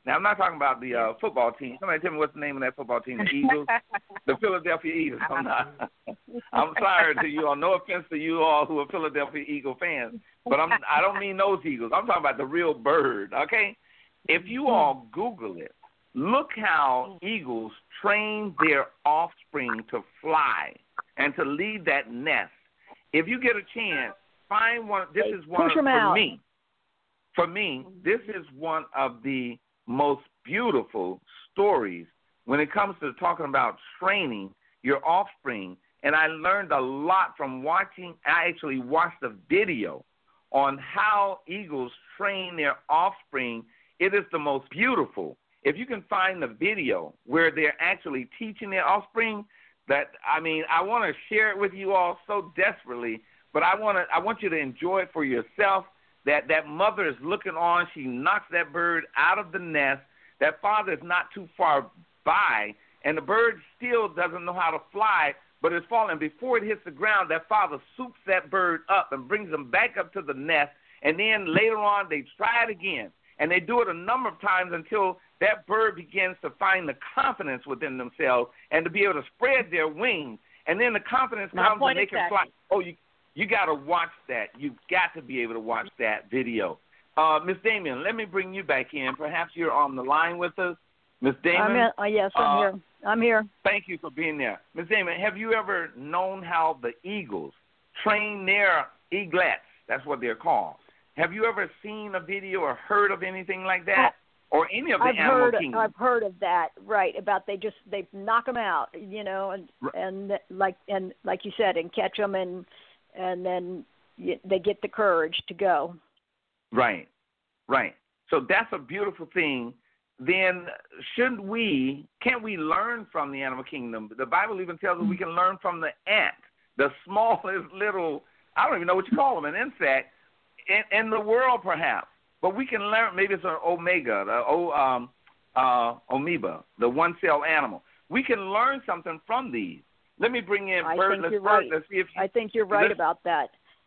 Now, I'm not talking about the uh, football team. Somebody tell me what's the name of that football team, the Eagles? The Philadelphia Eagles. I'm not. I'm sorry to you all. No offense to you all who are Philadelphia Eagle fans, but I'm, I don't mean those Eagles. I'm talking about the real bird, okay? If you all Google it, look how eagles train their offspring to fly and to leave that nest. If you get a chance, find one. This is one of, for out. me. For me, this is one of the most beautiful stories when it comes to talking about training your offspring. And I learned a lot from watching. I actually watched a video on how eagles train their offspring. It is the most beautiful. If you can find the video where they're actually teaching their offspring, that I mean, I want to share it with you all so desperately, but I want to, I want you to enjoy it for yourself. That that mother is looking on. She knocks that bird out of the nest. That father is not too far by, and the bird still doesn't know how to fly, but it's falling. Before it hits the ground, that father swoops that bird up and brings him back up to the nest, and then later on they try it again. And they do it a number of times until that bird begins to find the confidence within themselves and to be able to spread their wings. And then the confidence comes and they can fly. Oh, you you got to watch that. You've got to be able to watch that video. Uh, Miss Damien, let me bring you back in. Perhaps you're on the line with us. Miss Damien? I'm in, uh, yes, I'm uh, here. I'm here. Thank you for being there. Miss Damien, have you ever known how the eagles train their eaglets? That's what they're called. Have you ever seen a video or heard of anything like that, or any of the I've animal heard, kingdom? I've heard of that, right? About they just they knock them out, you know, and right. and like and like you said, and catch them, and and then you, they get the courage to go. Right, right. So that's a beautiful thing. Then shouldn't we? Can't we learn from the animal kingdom? The Bible even tells us we can learn from the ant, the smallest little. I don't even know what you call them, an insect. In, in the world, perhaps, but we can learn. Maybe it's an omega, the o, um, uh, amoeba, the one-cell animal. We can learn something from these. Let me bring in I Bert. think Let's you're Bert, right. Let's see if you, I think you're right about that.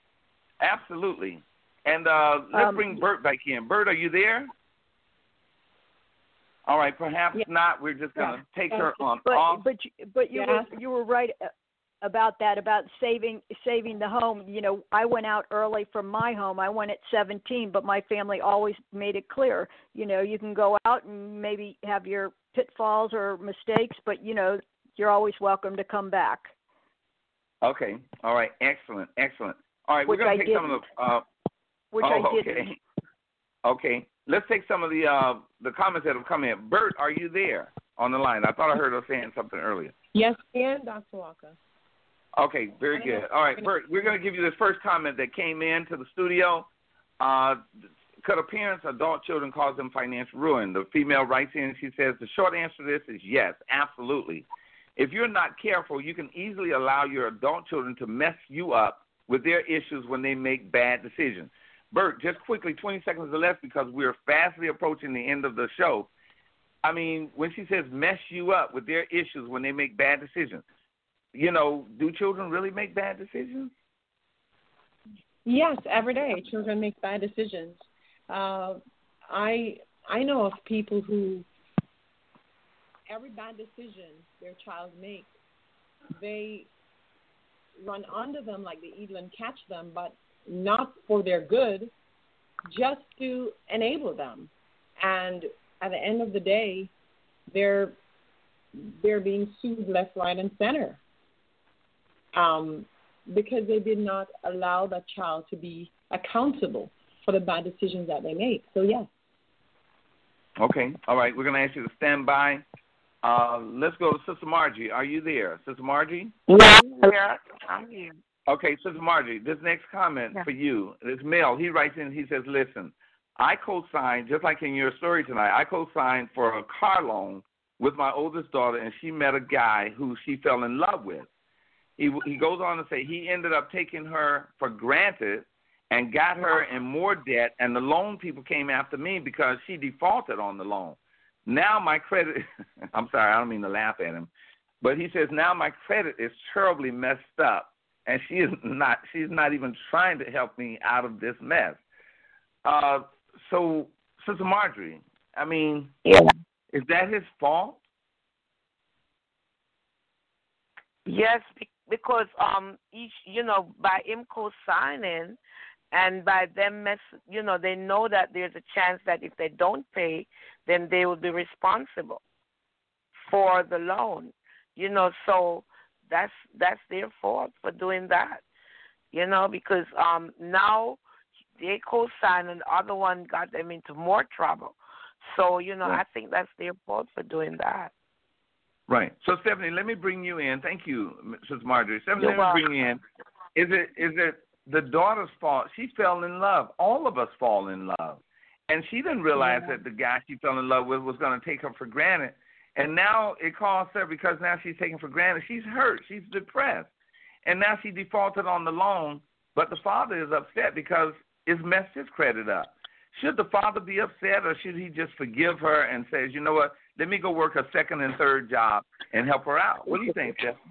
Absolutely. And uh, let's um, bring Bert back in. Bert, are you there? All right. Perhaps yeah. not. We're just gonna yeah. take her on but, off. But you, but you yeah. were you were right about that, about saving saving the home. You know, I went out early from my home. I went at seventeen, but my family always made it clear, you know, you can go out and maybe have your pitfalls or mistakes, but, you know, you're always welcome to come back. Okay. All right. Excellent. Excellent. All right. Which we're going to I take some of the. Uh, which oh, I didn't. Okay. Okay. Let's take some of the uh, the comments that have come in. Bert, are you there on the line? I thought I heard her saying something earlier. Yes, and Doctor Walker. Okay, very good. All right, Bert, we're going to give you this first comment that came in to the studio. Uh, could a parent's adult children cause them financial ruin? The female writes in, she says, the short answer to this is yes, absolutely. If you're not careful, you can easily allow your adult children to mess you up with their issues when they make bad decisions. Bert, just quickly, twenty seconds or less, because we're fastly approaching the end of the show. I mean, when she says mess you up with their issues when they make bad decisions, you know, do children really make bad decisions? Yes, every day children make bad decisions. Uh, I I know of people who every bad decision their child makes, they run under them like the eagle and catch them, but not for their good, just to enable them. And at the end of the day, they're they're being sued left, right, and center. Um, because they did not allow that child to be accountable for the bad decisions that they make. So, yes. Okay. All right. We're going to ask you to stand by. Uh, let's go to Sister Margie. Are you there, Sister Margie? Yeah, I'm here. I'm here. Okay, Sister Margie, this next comment yeah. for you, this Mel, he writes in, he says, listen, I co-signed, just like in your story tonight, I co-signed for a car loan with my oldest daughter, and she met a guy who she fell in love with. He he goes on to say he ended up taking her for granted and got her in more debt, and the loan people came after me because she defaulted on the loan. Now my credit, I'm sorry, I don't mean to laugh at him, but he says now my credit is terribly messed up, and she is not, she's not even trying to help me out of this mess. Uh, so, Sister Marjorie, I mean, yeah. Is that his fault? Yes, because um, each you know by him co-signing, and by them mess, you know they know that there's a chance that if they don't pay, then they will be responsible for the loan. You know, so that's that's their fault for doing that. You know, because um now they co-signed and the other one got them into more trouble. So, you know, right. I think that's their fault for doing that. Right. So, Stephanie, let me bring you in. Thank you, Sister Marjorie. Stephanie, You're let me bring you in. Is it is it the daughter's fault? She fell in love. All of us fall in love. And she didn't realize yeah. that the guy she fell in love with was going to take her for granted. And now it costs her because now she's taken for granted. She's hurt. She's depressed. And now she defaulted on the loan, but the father is upset because it's messed his credit up. Should the father be upset, or should he just forgive her and say, you know what, let me go work a second and third job and help her out? What do you think, Jeff?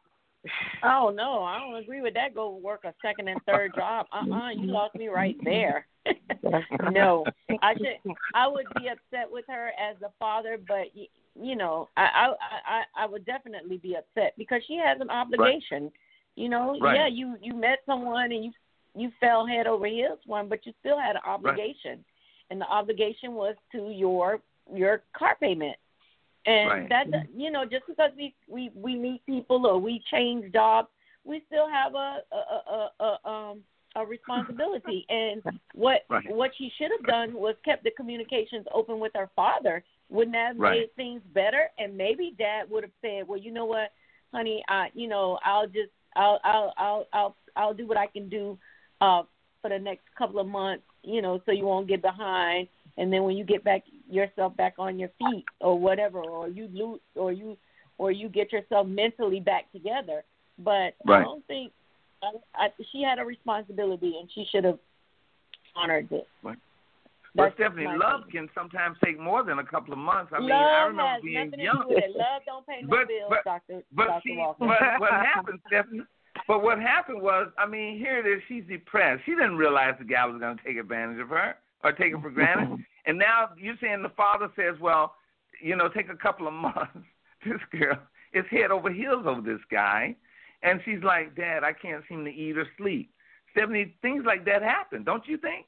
Oh, no, I don't agree with that. Go work a second and third job. Uh-uh, you lost me right there. No, I should. I would be upset with her as a father, but, you know, I, I, I, I would definitely be upset because she has an obligation. Right. You know, right. yeah, you, you met someone and you you fell head over heels for him, but you still had an obligation, right. and the obligation was to your your car payment. And right. that, you know, just because we, we, we meet people or we change jobs, we still have a a a, a um a responsibility. And what right. what she should have done was kept the communications open with her father. Wouldn't that have right. made things better? And maybe Dad would have said, well, you know what, honey, I you know I'll just I'll I'll I'll I'll I'll do what I can do. Uh, for the next couple of months, you know, so you won't get behind, and then when you get back yourself back on your feet, or whatever, or you lose, or you, or you get yourself mentally back together. But right. I don't think I, I, she had a responsibility, and she should have honored it. Right. But Stephanie, love opinion. Can sometimes take more than a couple of months. I mean, love I remember has being nothing young. To do with it. Love don't pay no but, bills, but, Doctor But Doctor see, Walker. what, what happened, Stephanie? But what happened was, I mean, here it is, she's depressed. She didn't realize the guy was going to take advantage of her or take her for granted. And now you're saying the father says, well, you know, take a couple of months. This girl is head over heels over this guy. And she's like, Dad, I can't seem to eat or sleep. Stephanie, things like that happen, don't you think?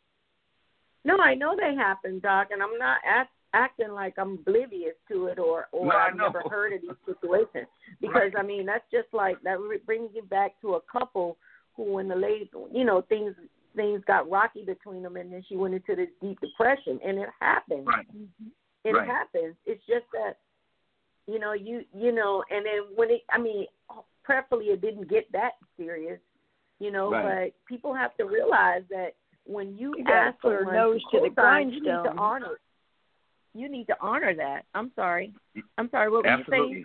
No, I know they happen, Doc, and I'm not act, acting like I'm oblivious to it or, or no, I've never heard of these situations. Because, right. I mean, that's just like, that brings you back to a couple who when the lady, you know, things things got rocky between them, and then she went into this deep depression, and it happens. Right. It right. happens. It's just that, you know, you, you know, and then when it, I mean, prayerfully it didn't get that serious, you know, right. but people have to realize that when you, you ask put her someone nose to to the grindstone, you need to grindstone. honor. You need to honor that. I'm sorry. I'm sorry. What were Absolutely. you saying?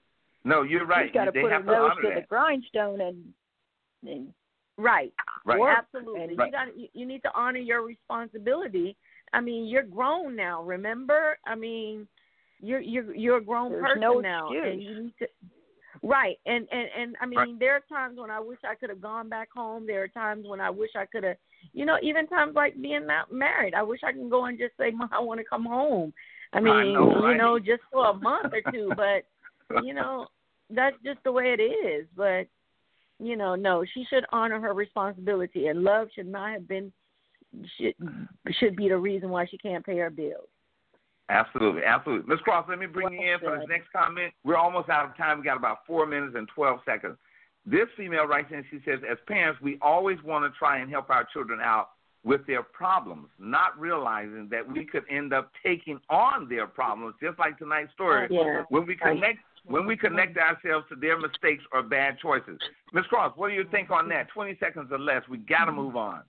No, you're right. She's got to they put have her to nose honor to that. the grindstone and. and right. Right. Or, absolutely. Right. You got. You, you need to honor your responsibility. I mean, you're grown now. Remember? I mean, you're you're you're a grown There's person no now, excuse. and you need to. Right, and and and I mean, right. there are times when I wish I could have gone back home. There are times when I wish I could have, you know, even times like being not married. I wish I can go and just say, Mom, I want to come home. I mean, I know, right? you know, just for a month or two. But you know, that's just the way it is. But you know, no, she should honor her responsibility, and love should not have been should should be the reason why she can't pay her bills. Absolutely, absolutely. Miz Cross, let me bring well, you in for this next comment. We're almost out of time. We got about four minutes and twelve seconds. This female writes in, she says, as parents, we always want to try and help our children out with their problems, not realizing that we could end up taking on their problems, just like tonight's story, oh, yeah. when we connect when we connect ourselves to their mistakes or bad choices. Miz Cross, what do you think on that? twenty seconds or less. We got to move on.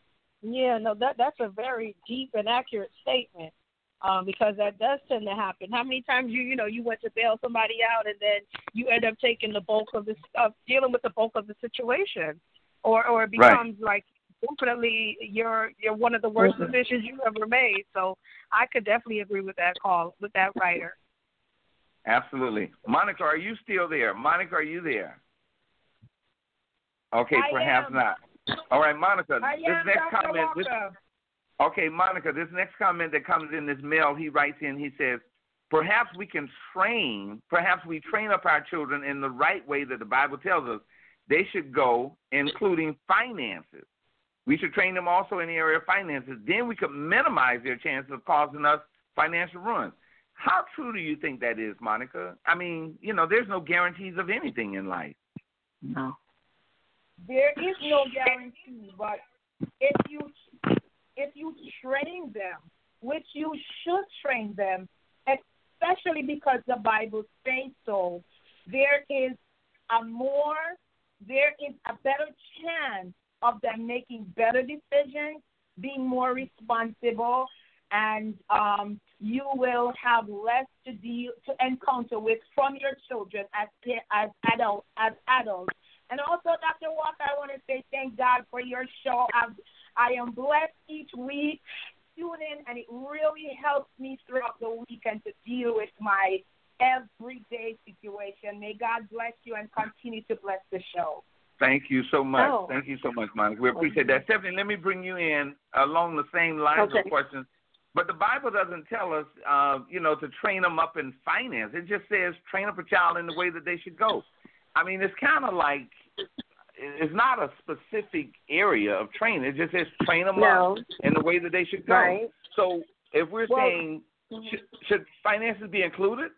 Yeah, no, that that's a very deep and accurate statement. Um, because that does tend to happen. How many times you you know you went to bail somebody out and then you end up taking the bulk of the uh, dealing with the bulk of the situation, or or it becomes right. like definitely you're you're one of the worst mm-hmm. decisions you ever made. So I could definitely agree with that call with that writer. Absolutely, Monica, are you still there? Monica, are you there? Okay, I perhaps am. not. All right, Monica. I this am, next Doctor comment. This, Okay, Monica, this next comment that comes in this mail, he writes in, he says, perhaps we can train, perhaps we train up our children in the right way that the Bible tells us they should go, including finances. We should train them also in the area of finances. Then we could minimize their chances of causing us financial ruin. How true do you think that is, Monica? I mean, you know, there's no guarantees of anything in life. No. There is no guarantee, but if you if you train them, which you should train them, especially because the Bible says so, there is a more, there is a better chance of them making better decisions, being more responsible, and um, you will have less to deal to encounter with from your children as as adults. As adults. And also, Doctor Walker, I want to say thank God for your show. I've, I am blessed each week. Tune in, and it really helps me throughout the weekend to deal with my everyday situation. May God bless you and continue to bless the show. Thank you so much. Oh. Thank you so much, Monica. We appreciate that. Stephanie, let me bring you in along the same lines Okay. of questions. But the Bible doesn't tell us, uh, you know, to train them up in finance. It just says train up a child in the way that they should go. I mean, it's kind of like it's not a specific area of training. It just says train them No. up in the way that they should go. Right. So if we're Well, saying, should, should finances be included?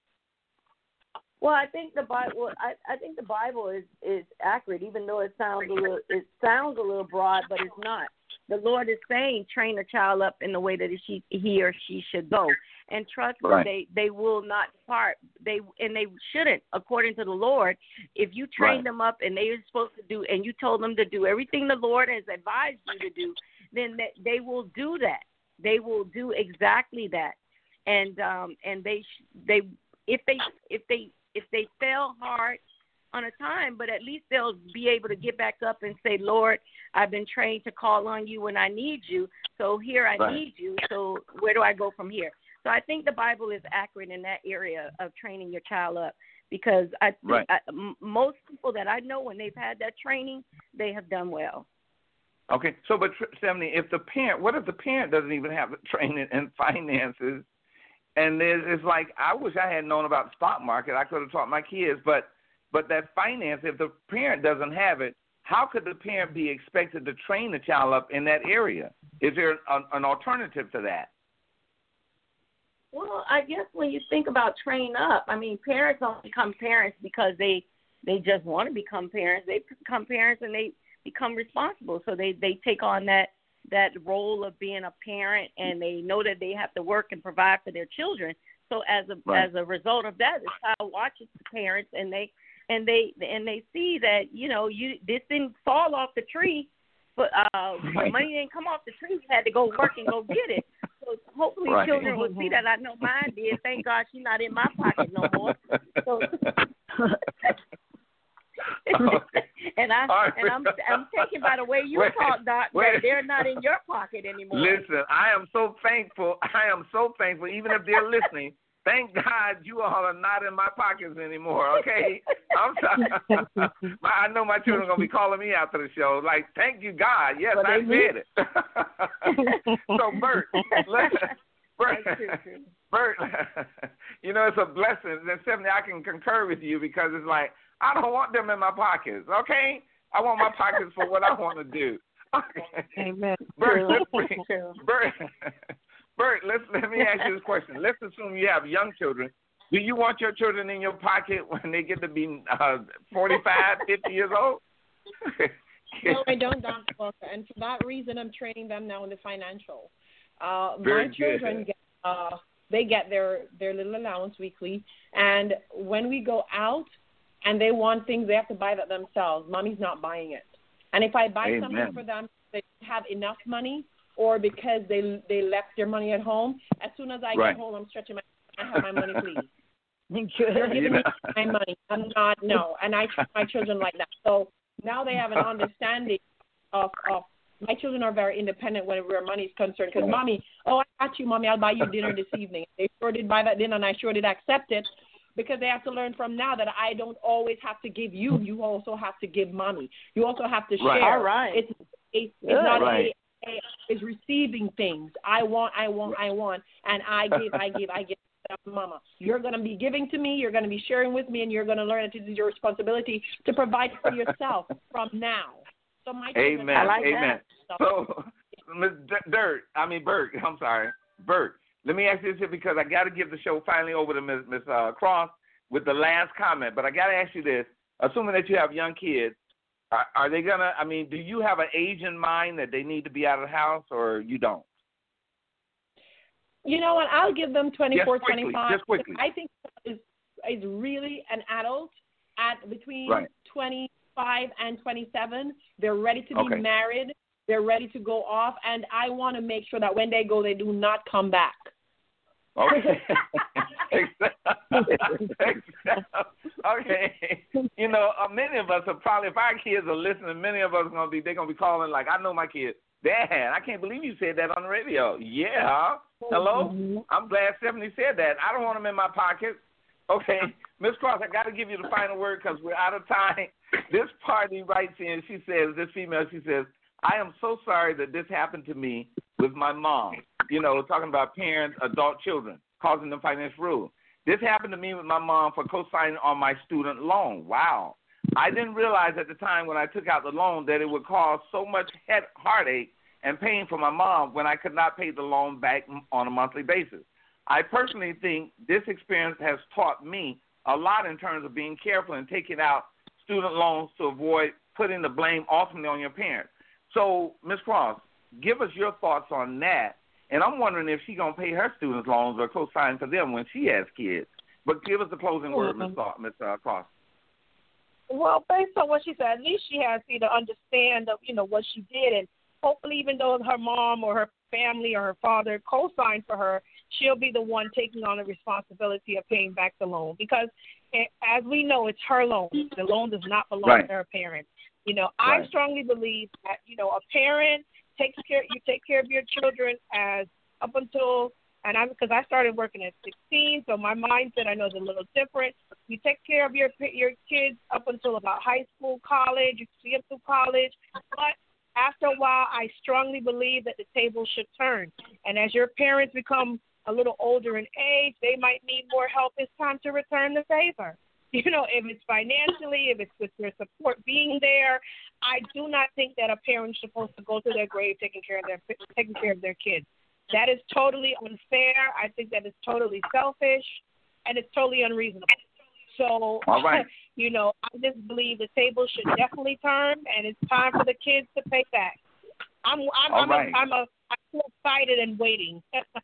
Well, I think the Bible. I, I think the Bible is, is accurate, even though it sounds a little. It sounds a little broad, but it's not. The Lord is saying, train a child up in the way that she, he or she should go, and trust Right. me, they they will not depart. They and they shouldn't, according to the Lord. If you train Right. them up and they are supposed to do, and you told them to do everything the Lord has advised you to do, then they, they will do that. They will do exactly that, and um and they they if they if they if they fail hard on a time, but at least they'll be able to get back up and say, Lord, I've been trained to call on you when I need you. So here I Right. need you. So where do I go from here? So I think the Bible is accurate in that area of training your child up, because I, Right. I m- most people that I know, when they've had that training, they have done well. Okay, so but Stephanie, if the parent, what if the parent doesn't even have the training in finances, and there's, it's like, I wish I had known about the stock market. I could have taught my kids, but but that finance, if the parent doesn't have it, how could the parent be expected to train the child up in that area? Is there an, an alternative to that? Well, I guess when you think about train up, I mean, parents don't become parents because they they just want to become parents. They become parents and they become responsible. So they, they take on that that role of being a parent, and they know that they have to work and provide for their children. So as a Right. as a result of that, the child watches the parents, and they and they and they see that, you know, you this didn't fall off the tree, but uh, Right. money didn't come off the tree. You had to go work and go get it. So hopefully Right. children will see that. I know mine did. Thank God she's not in my pocket no more. So, Okay. and I All right. and I'm I'm taken by the way you Wait, talk, Doc, wait. that they're not in your pocket anymore. Listen, I am so thankful. I am so thankful, even if they're listening. Thank God you all are not in my pockets anymore, okay? I'm sorry. I know my children are going to be calling me after the show. Like, thank you, God. Yes, Well, I they said it. So, Bert, let, Bert, That's true, true. Bert, you know, it's a blessing. And Stephanie, I can concur with you, because it's like, I don't want them in my pockets, okay? I want my pockets for what I want to do. Okay. Amen. Bert, True. let's bring, True. Bert, Bert, let's, let me ask you this question. Let's assume you have young children. Do you want your children in your pocket when they get to be uh, forty-five, fifty years old? No, I don't, Doctor Walker. And for that reason, I'm training them now in the financial. Uh, Very my children good. get uh, they get their their little allowance weekly, and when we go out and they want things, they have to buy that themselves. Mommy's not buying it. And if I buy Amen. something for them, they have enough money, or because they they left their money at home. As soon as I Right. get home, I'm stretching my. I have my money, please. Good. You're giving me Yeah. my money. I'm not, no. And I treat my children like that. So now they have an understanding of, of my children are very independent when where money is concerned. Because, Mommy, oh, I got you, Mommy, I'll buy you dinner this evening. They sure did buy that dinner, and I sure did accept it, because they have to learn from now that I don't always have to give you. You also have to give Mommy. You also have to Right. share. All right. It's, it's, Good. it's not Right. is receiving things. I want, I want, I want, and I give, I give, I give. Mama, you're going to be giving to me, you're going to be sharing with me, and you're going to learn that it is your responsibility to provide for yourself from now. So my Amen. I like Amen. That. So, Miz Dirt, I mean Bert, I'm sorry, Bert. Let me ask you this here because I got to give the show finally over to Miz Miz Uh, Cross with the last comment. But I got to ask you this: assuming that you have young kids, are, are they gonna? I mean, do you have an age in mind that they need to be out of the house, or you don't? You know what? I'll give them twenty-four, just quickly, twenty-five. Just quickly. I think is is really an adult at between right. twenty-five and twenty-seven. They're ready to be okay. married. They're ready to go off, and I want to make sure that when they go, they do not come back. Okay. okay. You know, uh, many of us are probably, if our kids are listening, many of us are gonna be, they're gonna be calling like, I know my kids. Dad, I can't believe you said that on the radio. Yeah. Hello? Mm-hmm. I'm glad Stephanie said that. I don't want them in my pocket. Okay. Miz Cross, I got to give you the final word because we're out of time. This party writes in, she says, this female, she says, I am so sorry that this happened to me with my mom. You know, talking about parents, adult children, causing them financial ruin. This happened to me with my mom for co-signing on my student loan. Wow. I didn't realize at the time when I took out the loan that it would cause so much head, heartache and pain for my mom when I could not pay the loan back on a monthly basis. I personally think this experience has taught me a lot in terms of being careful and taking out student loans to avoid putting the blame ultimately on your parents. So, Miz Cross, give us your thoughts on that. And I'm wondering if she's going to pay her students' loans or co-sign for them when she has kids. But give us the closing word, Miz Miz Uh, Cross. Well, based on what she said, at least she has to either understand, of, you know, what she did, and hopefully even though her mom or her family or her father co-signed for her, she'll be the one taking on the responsibility of paying back the loan. Because as we know, it's her loan. The loan does not belong right. to her parents. You know, right. I strongly believe that, you know, a parent takes care, you take care of your children as up until, and I'm, because I started working at sixteen, so my mindset I know is a little different. You take care of your your kids up until about high school, college, you see them through college, but after a while, I strongly believe that the table should turn. And as your parents become a little older in age, they might need more help. It's time to return the favor. You know, if it's financially, if it's with your support being there, I do not think that a parent is supposed to go to their grave taking care of their taking care of their kids. That is totally unfair. I think that is totally selfish, and it's totally unreasonable. So, all right. you know, I just believe the table should definitely turn, and it's time for the kids to pay back. I'm, I'm, all I'm, right. a, I'm, a, I'm excited and waiting.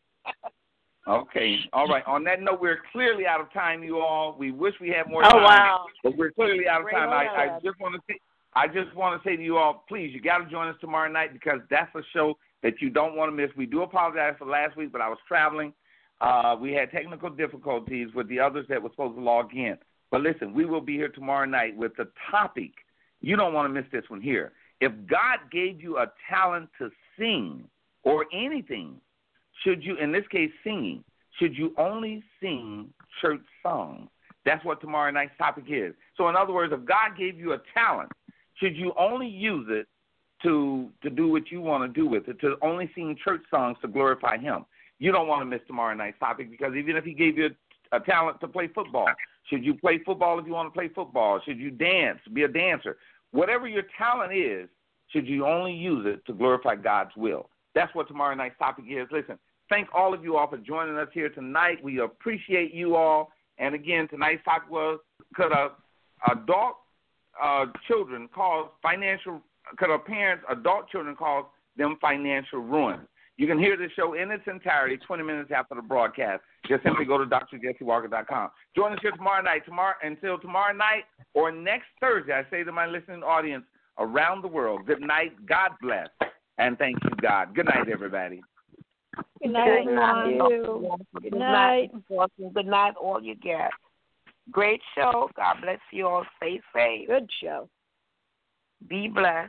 Okay. All right. On that note, we're clearly out of time, you all. We wish we had more oh, time. Wow. But we're clearly out of time. I, I just want to say, I just want to say to you all, please, you got to join us tomorrow night because that's a show that you don't want to miss. We do apologize for last week, but I was traveling. Uh, we had technical difficulties with the others that were supposed to log in. But listen, we will be here tomorrow night with the topic. You don't want to miss this one here. If God gave you a talent to sing or anything, should you, in this case, singing, should you only sing church songs? That's what tomorrow night's topic is. So in other words, if God gave you a talent, should you only use it to to do what you want to do with it, to only sing church songs to glorify him? You don't want to miss tomorrow night's topic because even if he gave you a, a talent to play football, should you play football if you want to play football? Should you dance, be a dancer? Whatever your talent is, should you only use it to glorify God's will? That's what tomorrow night's topic is. Listen, thank all of you all for joining us here tonight. We appreciate you all. And again, tonight's topic was, could a adult uh, children cause financial, could a parents, adult children cause them financial ruin? You can hear the show in its entirety twenty minutes after the broadcast. Just simply go to D R Jesse Walker dot com. Join us here tomorrow night. Tomorrow Until tomorrow night or next Thursday, I say to my listening audience around the world, good night, God bless, and thank you, God. Good night, everybody. Good night, everyone. Good night. Good night, all you get. Great show. God bless you all. Stay safe. Good show. Be blessed.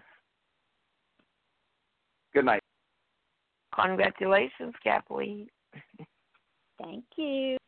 Good night. Congratulations, Kathleen. Thank you.